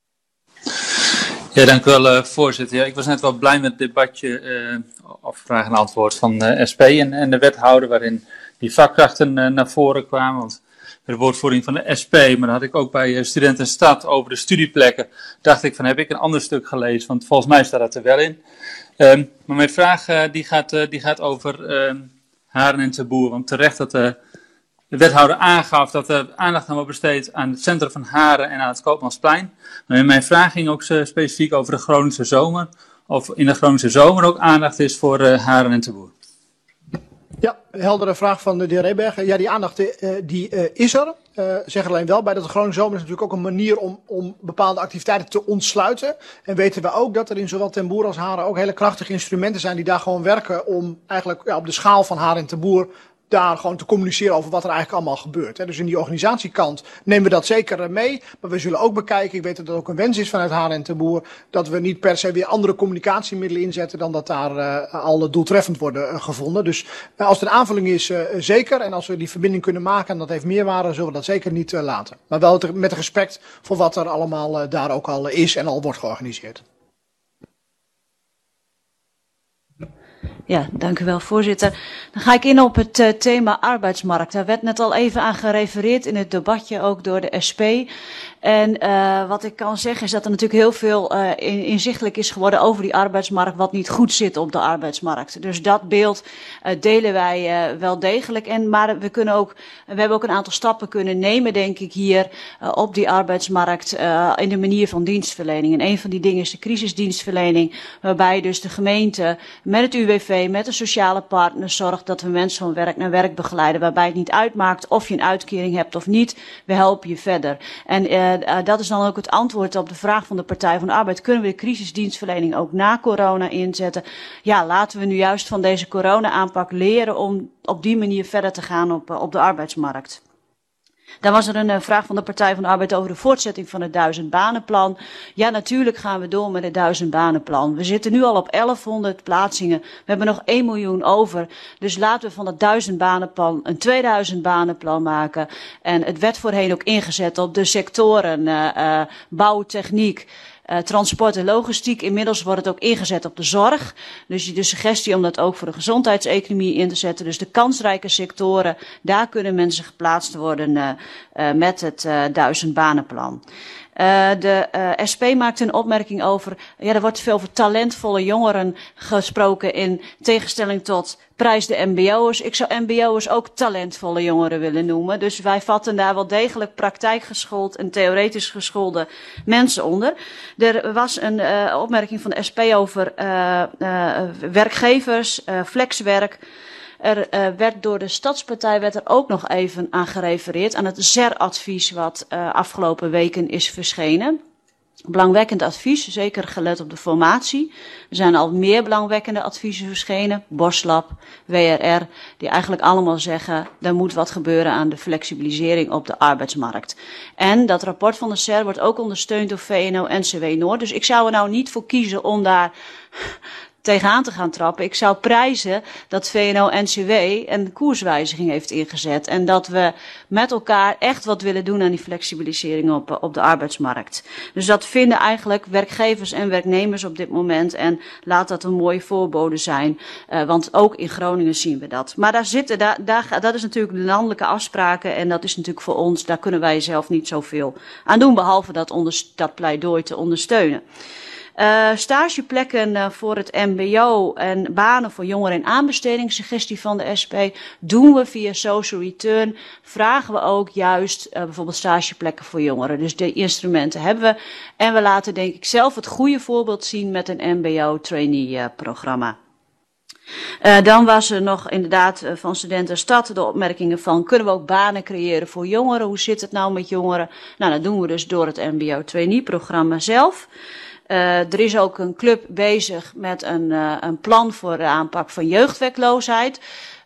Ja, dank u wel, voorzitter. Ja, ik was net wel blij met het debatje of vraag en antwoord van SP en de wethouder, waarin die vakkrachten naar voren kwamen. Want bij de woordvoering van de SP, maar dat had ik ook bij Studenten Stad over de studieplekken, dacht ik van heb ik een ander stuk gelezen, want volgens mij staat dat er wel in. Maar mijn vraag die gaat over Haren en Terboer, want terecht dat de wethouder aangaf dat er aandacht aan wordt besteed aan het centrum van Haren en aan het Koopmansplein. Maar mijn vraag ging ook specifiek over de Groningse zomer. Of in de Groningse zomer ook aandacht is voor Haren en Terboer. Ja, heldere vraag van de heer Rebergen. Ja, die aandacht die is er. Zeg er alleen wel bij dat de Groningse zomer is natuurlijk ook een manier om bepaalde activiteiten te ontsluiten. En weten we ook dat er in zowel Ten Boer als Haren ook hele krachtige instrumenten zijn die daar gewoon werken om eigenlijk op de schaal van Haren en Ten Boer daar gewoon te communiceren over wat er eigenlijk allemaal gebeurt. Dus in die organisatiekant nemen we dat zeker mee. Maar we zullen ook bekijken, ik weet dat dat ook een wens is vanuit Haren en Ten Boer, dat we niet per se weer andere communicatiemiddelen inzetten dan dat daar al doeltreffend worden gevonden. Dus als het een aanvulling is, zeker. En als we die verbinding kunnen maken en dat heeft meerwaarde, zullen we dat zeker niet laten. Maar wel met respect voor wat er allemaal daar ook al is en al wordt georganiseerd. Ja, dank u wel, voorzitter. Dan ga ik in op het thema arbeidsmarkt. Daar werd net al even aan gerefereerd in het debatje, ook door de SP. En wat ik kan zeggen is dat er natuurlijk heel veel inzichtelijk is geworden over die arbeidsmarkt, wat niet goed zit op de arbeidsmarkt. Dus dat beeld delen wij wel degelijk. Maar we hebben ook een aantal stappen kunnen nemen, denk ik, hier op die arbeidsmarkt in de manier van dienstverlening. En een van die dingen is de crisisdienstverlening, waarbij dus de gemeente met het UWV, met de sociale partners zorgt dat we mensen van werk naar werk begeleiden, waarbij het niet uitmaakt of je een uitkering hebt of niet. We helpen je verder. En dat is dan ook het antwoord op de vraag van de Partij van de Arbeid. Kunnen we de crisisdienstverlening ook na corona inzetten? Ja, laten we nu juist van deze corona-aanpak leren om op die manier verder te gaan op de arbeidsmarkt. Dan was er een vraag van de Partij van de Arbeid over de voortzetting van het 1000-banenplan. Ja, natuurlijk gaan we door met het 1000-banenplan. We zitten nu al op 1100 plaatsingen. We hebben nog 1 miljoen over. Dus laten we van het 1000-banenplan een 2000-banenplan maken. En het werd voorheen ook ingezet op de sectoren bouw, techniek, transport en logistiek. Inmiddels wordt het ook ingezet op de zorg. Dus de suggestie om dat ook voor de gezondheidseconomie in te zetten. Dus de kansrijke sectoren, daar kunnen mensen geplaatst worden met het 1000-banenplan. De SP maakt een opmerking over, ja, er wordt veel over talentvolle jongeren gesproken in tegenstelling tot prijs de mbo'ers. Ik zou mbo'ers ook talentvolle jongeren willen noemen. Dus wij vatten daar wel degelijk praktijkgeschoold en theoretisch geschoolde mensen onder. Er was een opmerking van de SP over werkgevers, flexwerk. werd door de Stadspartij werd er ook nog even aan gerefereerd aan het ZER-advies wat afgelopen weken is verschenen. Belangwekkend advies, zeker gelet op de formatie. Er zijn al meer belangwekkende adviezen verschenen, Boslab, WRR, die eigenlijk allemaal zeggen, er moet wat gebeuren aan de flexibilisering op de arbeidsmarkt. En dat rapport van de SER wordt ook ondersteund door VNO-NCW Noord. Dus ik zou er nou niet voor kiezen om daar tegenaan te gaan trappen. Ik zou prijzen dat VNO-NCW een koerswijziging heeft ingezet. En dat we met elkaar echt wat willen doen aan die flexibilisering op de arbeidsmarkt. Dus dat vinden eigenlijk werkgevers en werknemers op dit moment. En laat dat een mooie voorbode zijn. Want ook in Groningen zien we dat. Maar dat is natuurlijk de landelijke afspraken. En dat is natuurlijk voor ons, daar kunnen wij zelf niet zoveel aan doen. Behalve dat pleidooi te ondersteunen. Stageplekken voor het mbo en banen voor jongeren in aanbesteding, suggestie van de SP, doen we via social return. Vragen we ook juist bijvoorbeeld stageplekken voor jongeren. Dus de instrumenten hebben we. En we laten denk ik zelf het goede voorbeeld zien met een mbo-trainee programma. Dan was er nog inderdaad van Studenten Stad de opmerkingen van, kunnen we ook banen creëren voor jongeren? Hoe zit het nou met jongeren? Nou, dat doen we dus door het mbo-trainee programma zelf. Er is ook een club bezig met een plan voor de aanpak van jeugdwerkloosheid.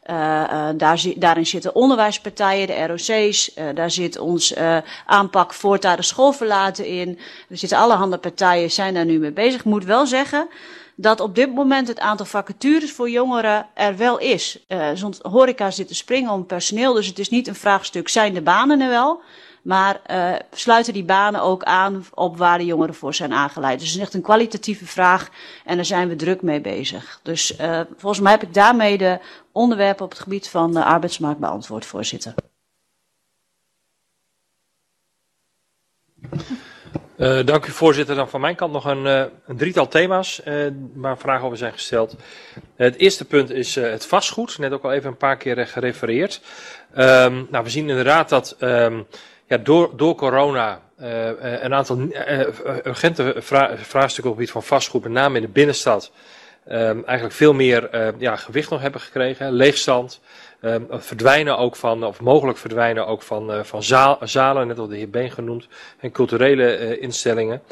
Daarin zitten onderwijspartijen, de ROC's, daar zit ons aanpak voortijdig schoolverlaten in. Er zitten allerhande partijen, zijn daar nu mee bezig. Ik moet wel zeggen dat op dit moment het aantal vacatures voor jongeren er wel is. Horeca zit te springen om personeel, dus het is niet een vraagstuk, zijn de banen er wel? Maar sluiten die banen ook aan op waar de jongeren voor zijn aangeleid. Dus het is echt een kwalitatieve vraag en daar zijn we druk mee bezig. Dus volgens mij heb ik daarmee de onderwerpen op het gebied van de arbeidsmarkt beantwoord, voorzitter. Dank u, voorzitter. Dan van mijn kant nog een drietal thema's waar vragen over zijn gesteld. Het eerste punt is het vastgoed, net ook al even een paar keer gerefereerd. We zien inderdaad dat door corona een aantal urgente vraagstukken op het gebied van vastgoed, met name in de binnenstad, eigenlijk veel meer gewicht nog hebben gekregen. Leegstand, verdwijnen ook van, of mogelijk verdwijnen ook van zalen, net als de heer Been genoemd, en culturele instellingen.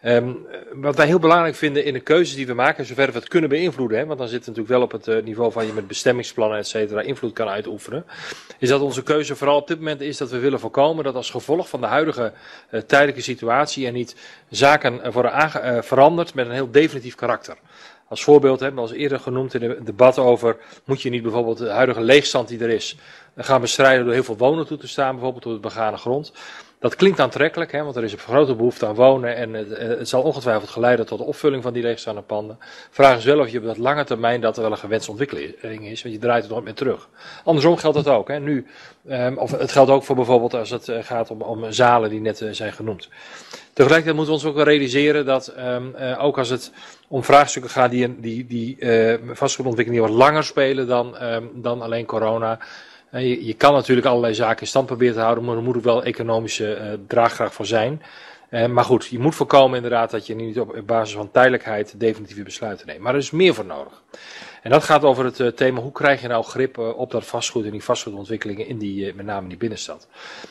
Wat wij heel belangrijk vinden in de keuzes die we maken, zover we het kunnen beïnvloeden, want dan zit het natuurlijk wel op het niveau van je met bestemmingsplannen et cetera invloed kan uitoefenen, is dat onze keuze vooral op dit moment is dat we willen voorkomen dat als gevolg van de huidige tijdelijke situatie er niet zaken worden veranderd met een heel definitief karakter. Als voorbeeld hebben we als eerder genoemd in het debat over, moet je niet bijvoorbeeld de huidige leegstand die er is, gaan bestrijden door heel veel wonen toe te staan, bijvoorbeeld door het begane grond. Dat klinkt aantrekkelijk, want er is een grote behoefte aan wonen en het zal ongetwijfeld geleiden tot de opvulling van die leegstaande panden. Vraag is wel of je op dat lange termijn dat er wel een gewenste ontwikkeling is, want je draait het nooit meer terug. Andersom geldt dat ook. Nu, of het geldt ook voor bijvoorbeeld als het gaat om zalen die net zijn genoemd. Tegelijkertijd moeten we ons ook wel realiseren dat ook als het om vraagstukken gaat die vastgoedontwikkeling wat langer spelen dan alleen corona. Je kan natuurlijk allerlei zaken in stand proberen te houden, maar er moet ook wel economische draagkracht voor zijn. Maar goed, je moet voorkomen inderdaad dat je niet op basis van tijdelijkheid definitieve besluiten neemt. Maar er is meer voor nodig. En dat gaat over het thema, hoe krijg je nou grip op dat vastgoed en die vastgoedontwikkelingen met name in die binnenstad.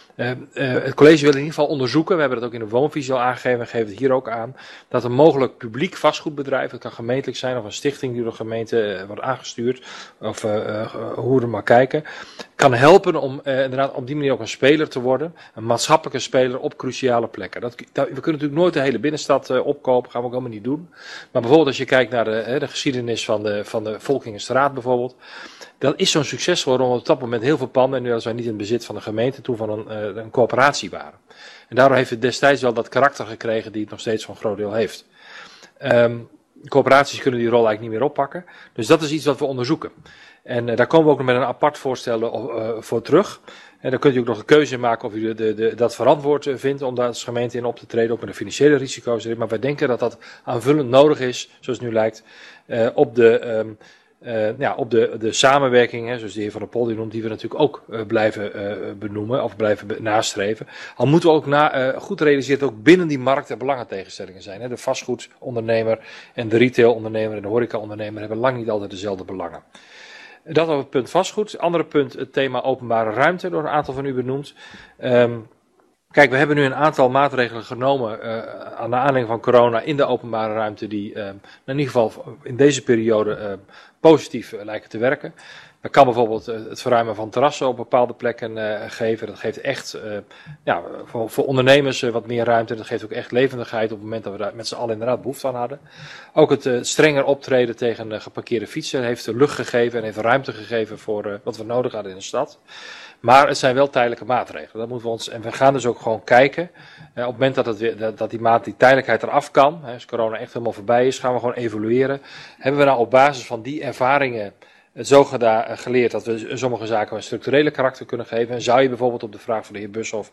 Het college wil in ieder geval onderzoeken, we hebben dat ook in de woonvisie al aangegeven en geven het hier ook aan, dat een mogelijk publiek vastgoedbedrijf, het kan gemeentelijk zijn of een stichting die door de gemeente wordt aangestuurd, of hoe we er maar kijken, kan helpen om inderdaad op die manier ook een speler te worden, een maatschappelijke speler op cruciale plekken. We kunnen natuurlijk nooit de hele binnenstad opkopen, gaan we ook helemaal niet doen. Maar bijvoorbeeld als je kijkt naar de geschiedenis van de Volkingenstraat bijvoorbeeld, dat is zo'n succes waarom op dat moment heel veel panden, en nu als wij niet in het bezit van de gemeente, toen van een coöperatie waren. En daardoor heeft het destijds wel dat karakter gekregen die het nog steeds voor een groot deel heeft. Coöperaties kunnen die rol eigenlijk niet meer oppakken. Dus dat is iets wat we onderzoeken. En daar komen we ook nog met een apart voorstel voor terug. En dan kunt u ook nog een keuze maken of u dat verantwoord vindt om daar als gemeente in op te treden, ook met de financiële risico's erin. Maar wij denken dat dat aanvullend nodig is, zoals het nu lijkt, op de samenwerking, zoals de heer Van der Polder noemt, die we natuurlijk ook blijven benoemen of blijven nastreven. Al moeten we ook goed realiseren dat ook binnen die markt er belangentegenstellingen zijn. De vastgoedondernemer en de retailondernemer en de horecaondernemer hebben lang niet altijd dezelfde belangen. Dat over het punt vastgoed. Andere punt, het thema openbare ruimte, door een aantal van u benoemd. Kijk, we hebben nu een aantal maatregelen genomen aan de aanleiding van corona in de openbare ruimte die in ieder geval in deze periode positief lijken te werken. Dat kan bijvoorbeeld het verruimen van terrassen op bepaalde plekken geven. Dat geeft echt voor ondernemers wat meer ruimte. Dat geeft ook echt levendigheid op het moment dat we daar met z'n allen inderdaad behoefte aan hadden. Ook het strenger optreden tegen geparkeerde fietsen heeft lucht gegeven en heeft ruimte gegeven voor wat we nodig hadden in de stad. Maar het zijn wel tijdelijke maatregelen. Dat moeten we ons, en we gaan dus ook gewoon kijken. Op het moment dat die tijdelijkheid eraf kan, als corona echt helemaal voorbij is, gaan we gewoon evalueren. Hebben we nou op basis van die ervaringen zo geleerd dat we sommige zaken een structurele karakter kunnen geven? En zou je bijvoorbeeld op de vraag van de heer Bushoff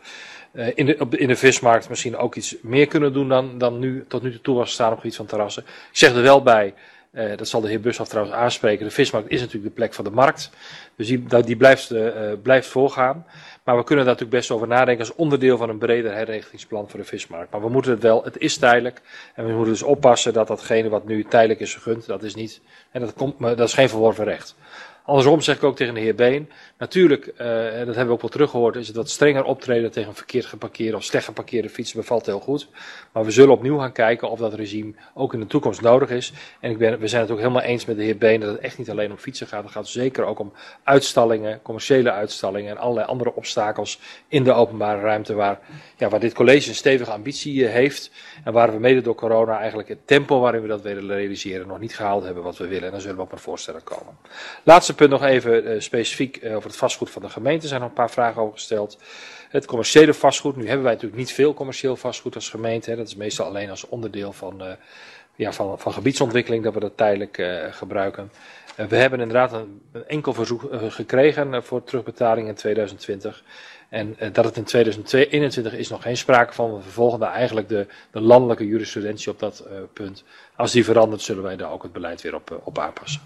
in de vismarkt misschien ook iets meer kunnen doen dan nu tot nu toe was gestaan op het gebied van terrassen? Ik zeg er wel bij, dat zal de heer Bushoff trouwens aanspreken, de vismarkt is natuurlijk de plek van de markt. Dus die blijft voorgaan. Maar we kunnen daar natuurlijk best over nadenken als onderdeel van een breder herrichtingsplan voor de vismarkt. Maar we moeten het is tijdelijk. En we moeten dus oppassen dat datgene wat nu tijdelijk is vergund, dat is niet, en dat is geen verworven recht. Andersom zeg ik ook tegen de heer Been, natuurlijk, dat hebben we ook wel teruggehoord, is het wat strenger optreden tegen verkeerd geparkeerde of slecht geparkeerde fietsen bevalt heel goed. Maar we zullen opnieuw gaan kijken of dat regime ook in de toekomst nodig is. En we zijn het ook helemaal eens met de heer Been dat het echt niet alleen om fietsen gaat. Het gaat zeker ook om uitstallingen, commerciële uitstallingen en allerlei andere obstakels in de openbare ruimte waar dit college een stevige ambitie heeft. En waar we mede door corona eigenlijk het tempo waarin we dat willen realiseren nog niet gehaald hebben wat we willen. En dan zullen we op een voorstellen komen. Laatste punt nog even specifiek over het vastgoed van de gemeente. Er zijn nog een paar vragen over gesteld. Het commerciële vastgoed. Nu hebben wij natuurlijk niet veel commercieel vastgoed als gemeente. Hè. Dat is meestal alleen als onderdeel van gebiedsontwikkeling dat we dat tijdelijk gebruiken. We hebben inderdaad een enkel verzoek gekregen voor terugbetaling in 2020. En dat het in 2021 is nog geen sprake van. We vervolgen daar eigenlijk de landelijke jurisprudentie op dat punt. Als die verandert zullen wij daar ook het beleid weer op aanpassen.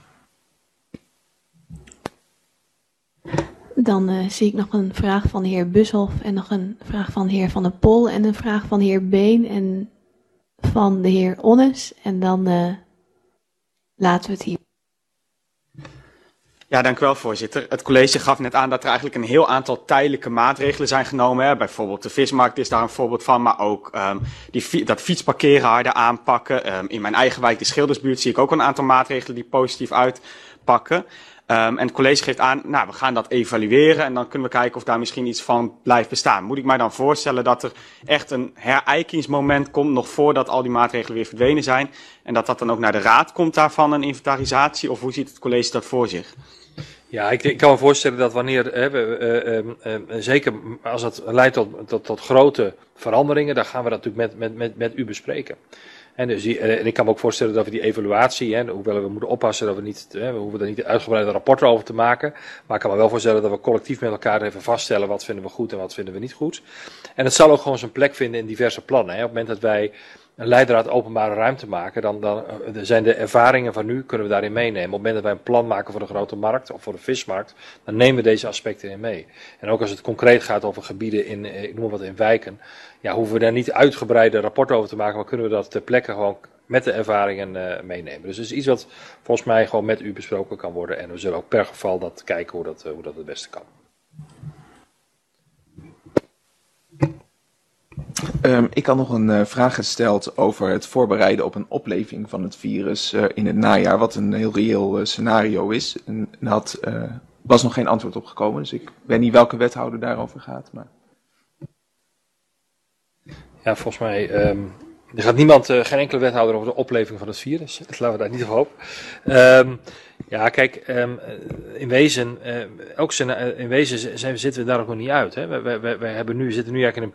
Dan zie ik nog een vraag van de heer Bushoff en nog een vraag van de heer Van der Pol en een vraag van de heer Been en van de heer Onnes. En dan laten we het hier. Ja, dank u wel, voorzitter. Het college gaf net aan dat er eigenlijk een heel aantal tijdelijke maatregelen zijn genomen. Hè. Bijvoorbeeld de vismarkt is daar een voorbeeld van, maar ook dat fietsparkeren harder aanpakken. In mijn eigen wijk, de Schildersbuurt, zie ik ook een aantal maatregelen die positief uitpakken. En het college geeft aan, we gaan dat evalueren en dan kunnen we kijken of daar misschien iets van blijft bestaan. Moet ik mij dan voorstellen dat er echt een herijkingsmoment komt nog voordat al die maatregelen weer verdwenen zijn en dat dan ook naar de raad komt daarvan, een inventarisatie, of hoe ziet het college dat voor zich? Ja, ik kan me voorstellen dat wanneer, zeker als het leidt tot grote veranderingen, dan gaan we dat natuurlijk met u bespreken. En ik kan me ook voorstellen dat we die evaluatie, hoewel we moeten oppassen dat we hoeven er niet uitgebreide rapporten over te maken, maar ik kan me wel voorstellen dat we collectief met elkaar even vaststellen wat vinden we goed en wat vinden we niet goed. En het zal ook gewoon zijn plek vinden in diverse plannen. Op het moment dat wij een leidraad openbare ruimte maken, dan zijn de ervaringen van nu, kunnen we daarin meenemen. Op het moment dat wij een plan maken voor de grote markt of voor de vismarkt, dan nemen we deze aspecten in mee. En ook als het concreet gaat over gebieden ik noem wat in wijken, hoeven we daar niet uitgebreide rapporten over te maken, maar kunnen we dat ter plekke gewoon met de ervaringen meenemen. Dus het is iets wat volgens mij gewoon met u besproken kan worden en we zullen ook per geval dat kijken hoe dat het beste kan. Ik had nog een vraag gesteld over het voorbereiden op een opleving van het virus in het najaar, wat een heel reëel scenario is. En was nog geen antwoord op gekomen, dus ik weet niet welke wethouder daarover gaat. Maar... Ja, volgens mij er gaat niemand, geen enkele wethouder over de opleving van het virus. Laten we daar niet op hopen. Kijk, in wezen zitten we daar ook nog niet uit. Hè. We zitten nu eigenlijk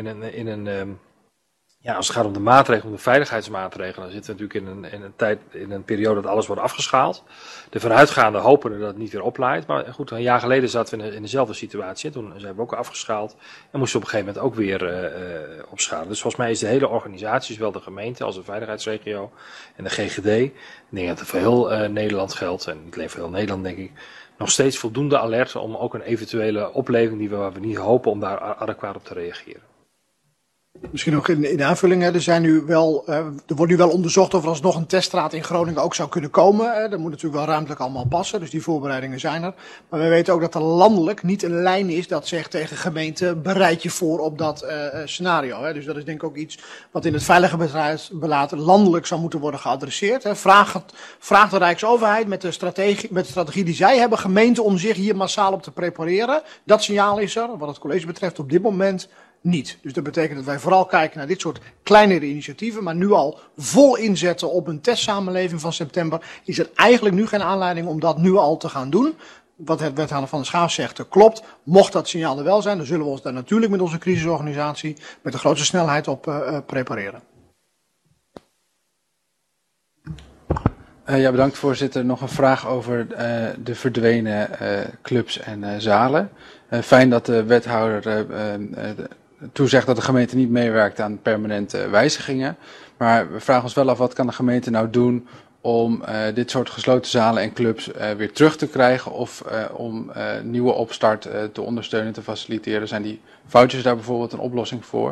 als het gaat om de maatregelen, om de veiligheidsmaatregelen, dan zitten we natuurlijk in een periode dat alles wordt afgeschaald. De vanuitgaande hopen dat het niet weer opleidt. Maar goed, een jaar geleden zaten we in dezelfde situatie. Toen zijn we ook afgeschaald en moesten we op een gegeven moment ook weer opschalen. Dus volgens mij is de hele organisatie, zowel de gemeente als de veiligheidsregio en de GGD, ik denk dat het voor heel Nederland geldt, en niet alleen voor heel Nederland denk ik, nog steeds voldoende alert om ook een eventuele opleving waar we niet hopen om daar adequaat op te reageren. Misschien ook in de aanvulling, er wordt nu wel onderzocht of er alsnog een teststraat in Groningen ook zou kunnen komen. Dat moet natuurlijk wel ruimtelijk allemaal passen, dus die voorbereidingen zijn er. Maar we weten ook dat er landelijk niet een lijn is dat zegt tegen gemeenten, bereid je voor op dat scenario. Dus dat is denk ik ook iets wat in het veiligheidsbeleid landelijk zou moeten worden geadresseerd. Vraag de Rijksoverheid met de strategie die zij hebben, gemeenten om zich hier massaal op te prepareren. Dat signaal is er, wat het college betreft, op dit moment niet. Dus dat betekent dat wij vooral kijken naar dit soort kleinere initiatieven, maar nu al vol inzetten op een testsamenleving van september, is er eigenlijk nu geen aanleiding om dat nu al te gaan doen. Wat het wethouder Van der Schaaf zegt, klopt. Mocht dat signaal er wel zijn, dan zullen we ons daar natuurlijk met onze crisisorganisatie met de grootste snelheid op prepareren. Ja, bedankt voorzitter. Nog een vraag over de verdwenen clubs en zalen. Fijn dat de wethouder toezegt dat de gemeente niet meewerkt aan permanente wijzigingen. Maar we vragen ons wel af, wat kan de gemeente nou doen om dit soort gesloten zalen en clubs weer terug te krijgen of om nieuwe opstart te ondersteunen, te faciliteren? Zijn die vouchers daar bijvoorbeeld een oplossing voor?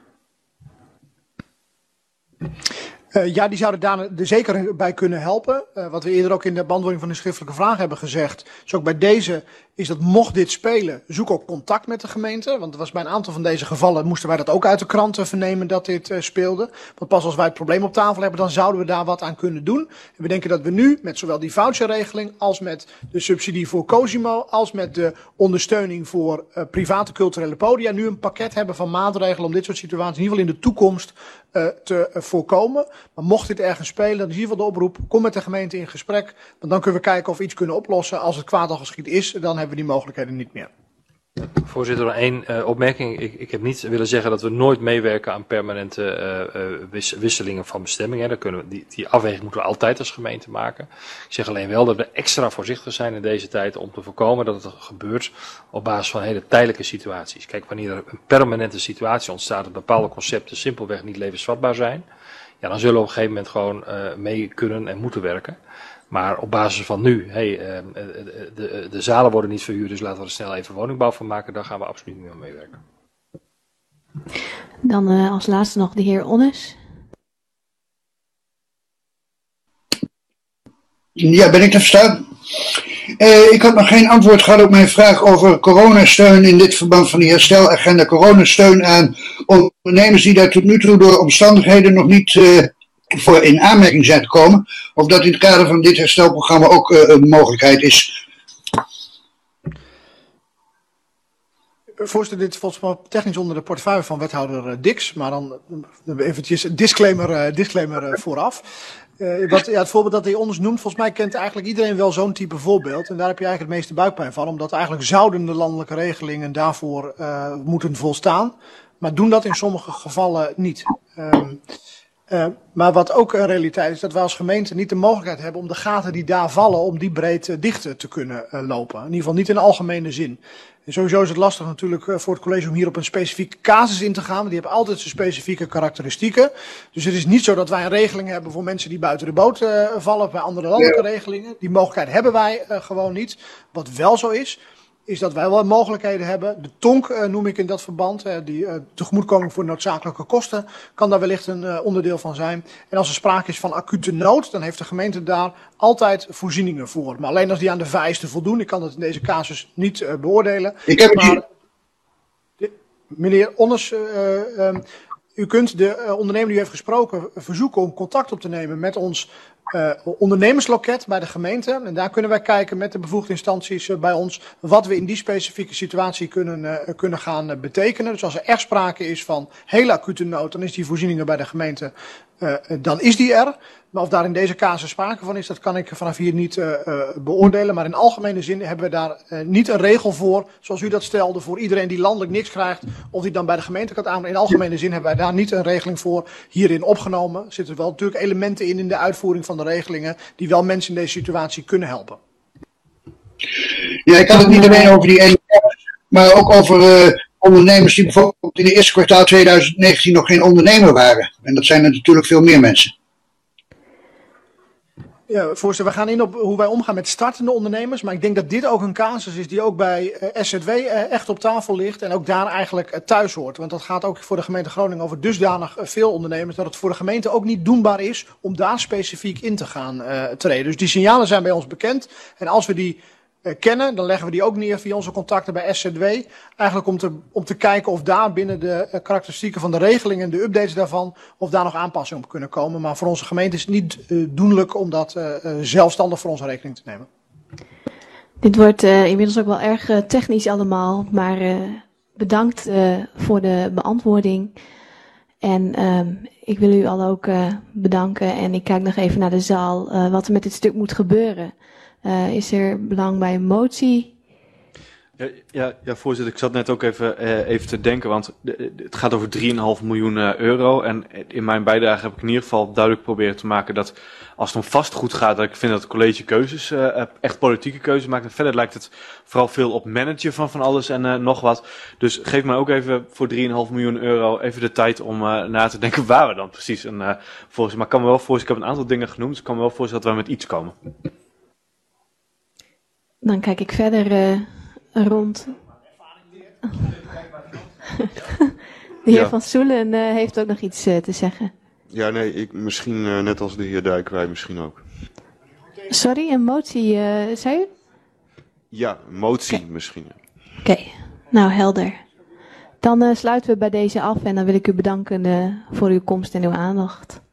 Ja, die zouden daar er zeker bij kunnen helpen. Wat we eerder ook in de beantwoording van de schriftelijke vraag hebben gezegd, is ook bij deze, is dat mocht dit spelen, zoek ook contact met de gemeente. Want er was bij een aantal van deze gevallen, moesten wij dat ook uit de kranten vernemen dat dit speelde. Want pas als wij het probleem op tafel hebben, dan zouden we daar wat aan kunnen doen. En we denken dat we nu met zowel die voucherregeling als met de subsidie voor Cosimo, als met de ondersteuning voor private culturele podia, nu een pakket hebben van maatregelen om dit soort situaties in ieder geval in de toekomst te voorkomen. Maar mocht dit ergens spelen, dan is in ieder geval de oproep, kom met de gemeente in gesprek. Want dan kunnen we kijken of we iets kunnen oplossen. Als het kwaad al geschied is, dan hebben we die mogelijkheden niet meer. Voorzitter, nog één opmerking. Ik heb niet willen zeggen dat we nooit meewerken aan permanente wisselingen van bestemming. Hè. Die afweging moeten we altijd als gemeente maken. Ik zeg alleen wel dat we extra voorzichtig zijn in deze tijd om te voorkomen dat het gebeurt op basis van hele tijdelijke situaties. Kijk, wanneer er een permanente situatie ontstaat dat bepaalde concepten simpelweg niet levensvatbaar zijn, ja, dan zullen we op een gegeven moment gewoon mee kunnen en moeten werken. Maar op basis van nu, de zalen worden niet verhuurd, dus laten we er snel even woningbouw van maken. Daar gaan we absoluut niet aan meewerken. Dan als laatste nog de heer Onnes. Ja, ben ik te verstaan? Ik had nog geen antwoord gehad op mijn vraag over coronasteun in dit verband van die herstelagenda. Coronasteun aan ondernemers die daar tot nu toe door omstandigheden nog niet voor in aanmerking zijn te komen. Of dat in het kader van dit herstelprogramma ook een mogelijkheid is. Voorzitter, dit is volgens mij technisch onder de portefeuille van wethouder Dix. Maar dan eventjes een disclaimer vooraf. Het voorbeeld dat hij ons noemt, volgens mij kent eigenlijk iedereen wel zo'n type voorbeeld. En daar heb je eigenlijk het meeste buikpijn van. Omdat eigenlijk zouden de landelijke regelingen daarvoor moeten volstaan. Maar doen dat in sommige gevallen niet. Maar wat ook een realiteit is, dat wij als gemeente niet de mogelijkheid hebben om de gaten die daar vallen, om die breed dicht te kunnen lopen. In ieder geval niet in de algemene zin. En sowieso is het lastig natuurlijk voor het college om hier op een specifieke casus in te gaan. Want die hebben altijd zijn specifieke karakteristieken. Dus het is niet zo dat wij een regeling hebben voor mensen die buiten de boot vallen bij andere landelijke regelingen. Die mogelijkheid hebben wij gewoon niet. Wat wel zo is dat wij wel mogelijkheden hebben. De TONK noem ik in dat verband. Die tegemoetkoming voor noodzakelijke kosten kan daar wellicht een onderdeel van zijn. En als er sprake is van acute nood, dan heeft de gemeente daar altijd voorzieningen voor. Maar alleen als die aan de vereisten voldoen. Ik kan dat in deze casus niet beoordelen. Meneer Onnes, u kunt de ondernemer die u heeft gesproken verzoeken om contact op te nemen met ons ondernemersloket bij de gemeente. En daar kunnen wij kijken met de bevoegde instanties bij ons wat we in die specifieke situatie kunnen gaan betekenen. Dus als er echt sprake is van hele acute nood, dan is die voorzieningen bij de gemeente, dan is die er. Maar of daar in deze casus sprake van is, dat kan ik vanaf hier niet beoordelen. Maar in algemene zin hebben we daar niet een regel voor, zoals u dat stelde, voor iedereen die landelijk niks krijgt, of die dan bij de gemeente kan aanbrengen. In algemene zin hebben wij daar niet een regeling voor hierin opgenomen. Er zitten wel natuurlijk elementen in de uitvoering van de regelingen, die wel mensen in deze situatie kunnen helpen. Ja, ik had het niet alleen over die elementen, maar ook over ondernemers die bijvoorbeeld in het eerste kwartaal 2019 nog geen ondernemer waren. En dat zijn er natuurlijk veel meer mensen. Ja, voorzitter, we gaan in op hoe wij omgaan met startende ondernemers. Maar ik denk dat dit ook een casus is die ook bij SZW echt op tafel ligt. En ook daar eigenlijk thuis hoort. Want dat gaat ook voor de gemeente Groningen over dusdanig veel ondernemers. Dat het voor de gemeente ook niet doenbaar is om daar specifiek in te gaan treden. Dus die signalen zijn bij ons bekend. En als we die kennen, dan leggen we die ook neer via onze contacten bij SZW. Eigenlijk om te kijken of daar binnen de karakteristieken van de regeling en de updates daarvan, of daar nog aanpassingen op kunnen komen. Maar voor onze gemeente is het niet doenlijk om dat zelfstandig voor onze rekening te nemen. Dit wordt inmiddels ook wel erg technisch allemaal, maar bedankt voor de beantwoording. En ik wil u al ook bedanken en ik kijk nog even naar de zaal wat er met dit stuk moet gebeuren. Is er belang bij een motie? Ja, voorzitter, ik zat net ook even te denken, want het gaat over 3,5 miljoen euro. En in mijn bijdrage heb ik in ieder geval duidelijk proberen te maken dat als het om vastgoed gaat, dat ik vind dat het college keuzes, echt politieke keuzes maakt. En verder lijkt het vooral veel op managen van alles en nog wat. Dus geef mij ook even voor 3,5 miljoen euro even de tijd om na te denken waar we dan precies een volgens. Maar ik kan me wel voorstellen, ik heb een aantal dingen genoemd, dus ik kan me wel voorstellen dat we met iets komen. Dan kijk ik verder rond. De heer Van Soelen heeft ook nog iets te zeggen. Ja, nee, ik misschien net als de heer Dijkwij misschien ook. Sorry, een motie, zei u? Ja, een motie misschien. Oké, nou helder. Dan sluiten we bij deze af en dan wil ik u bedanken voor uw komst en uw aandacht.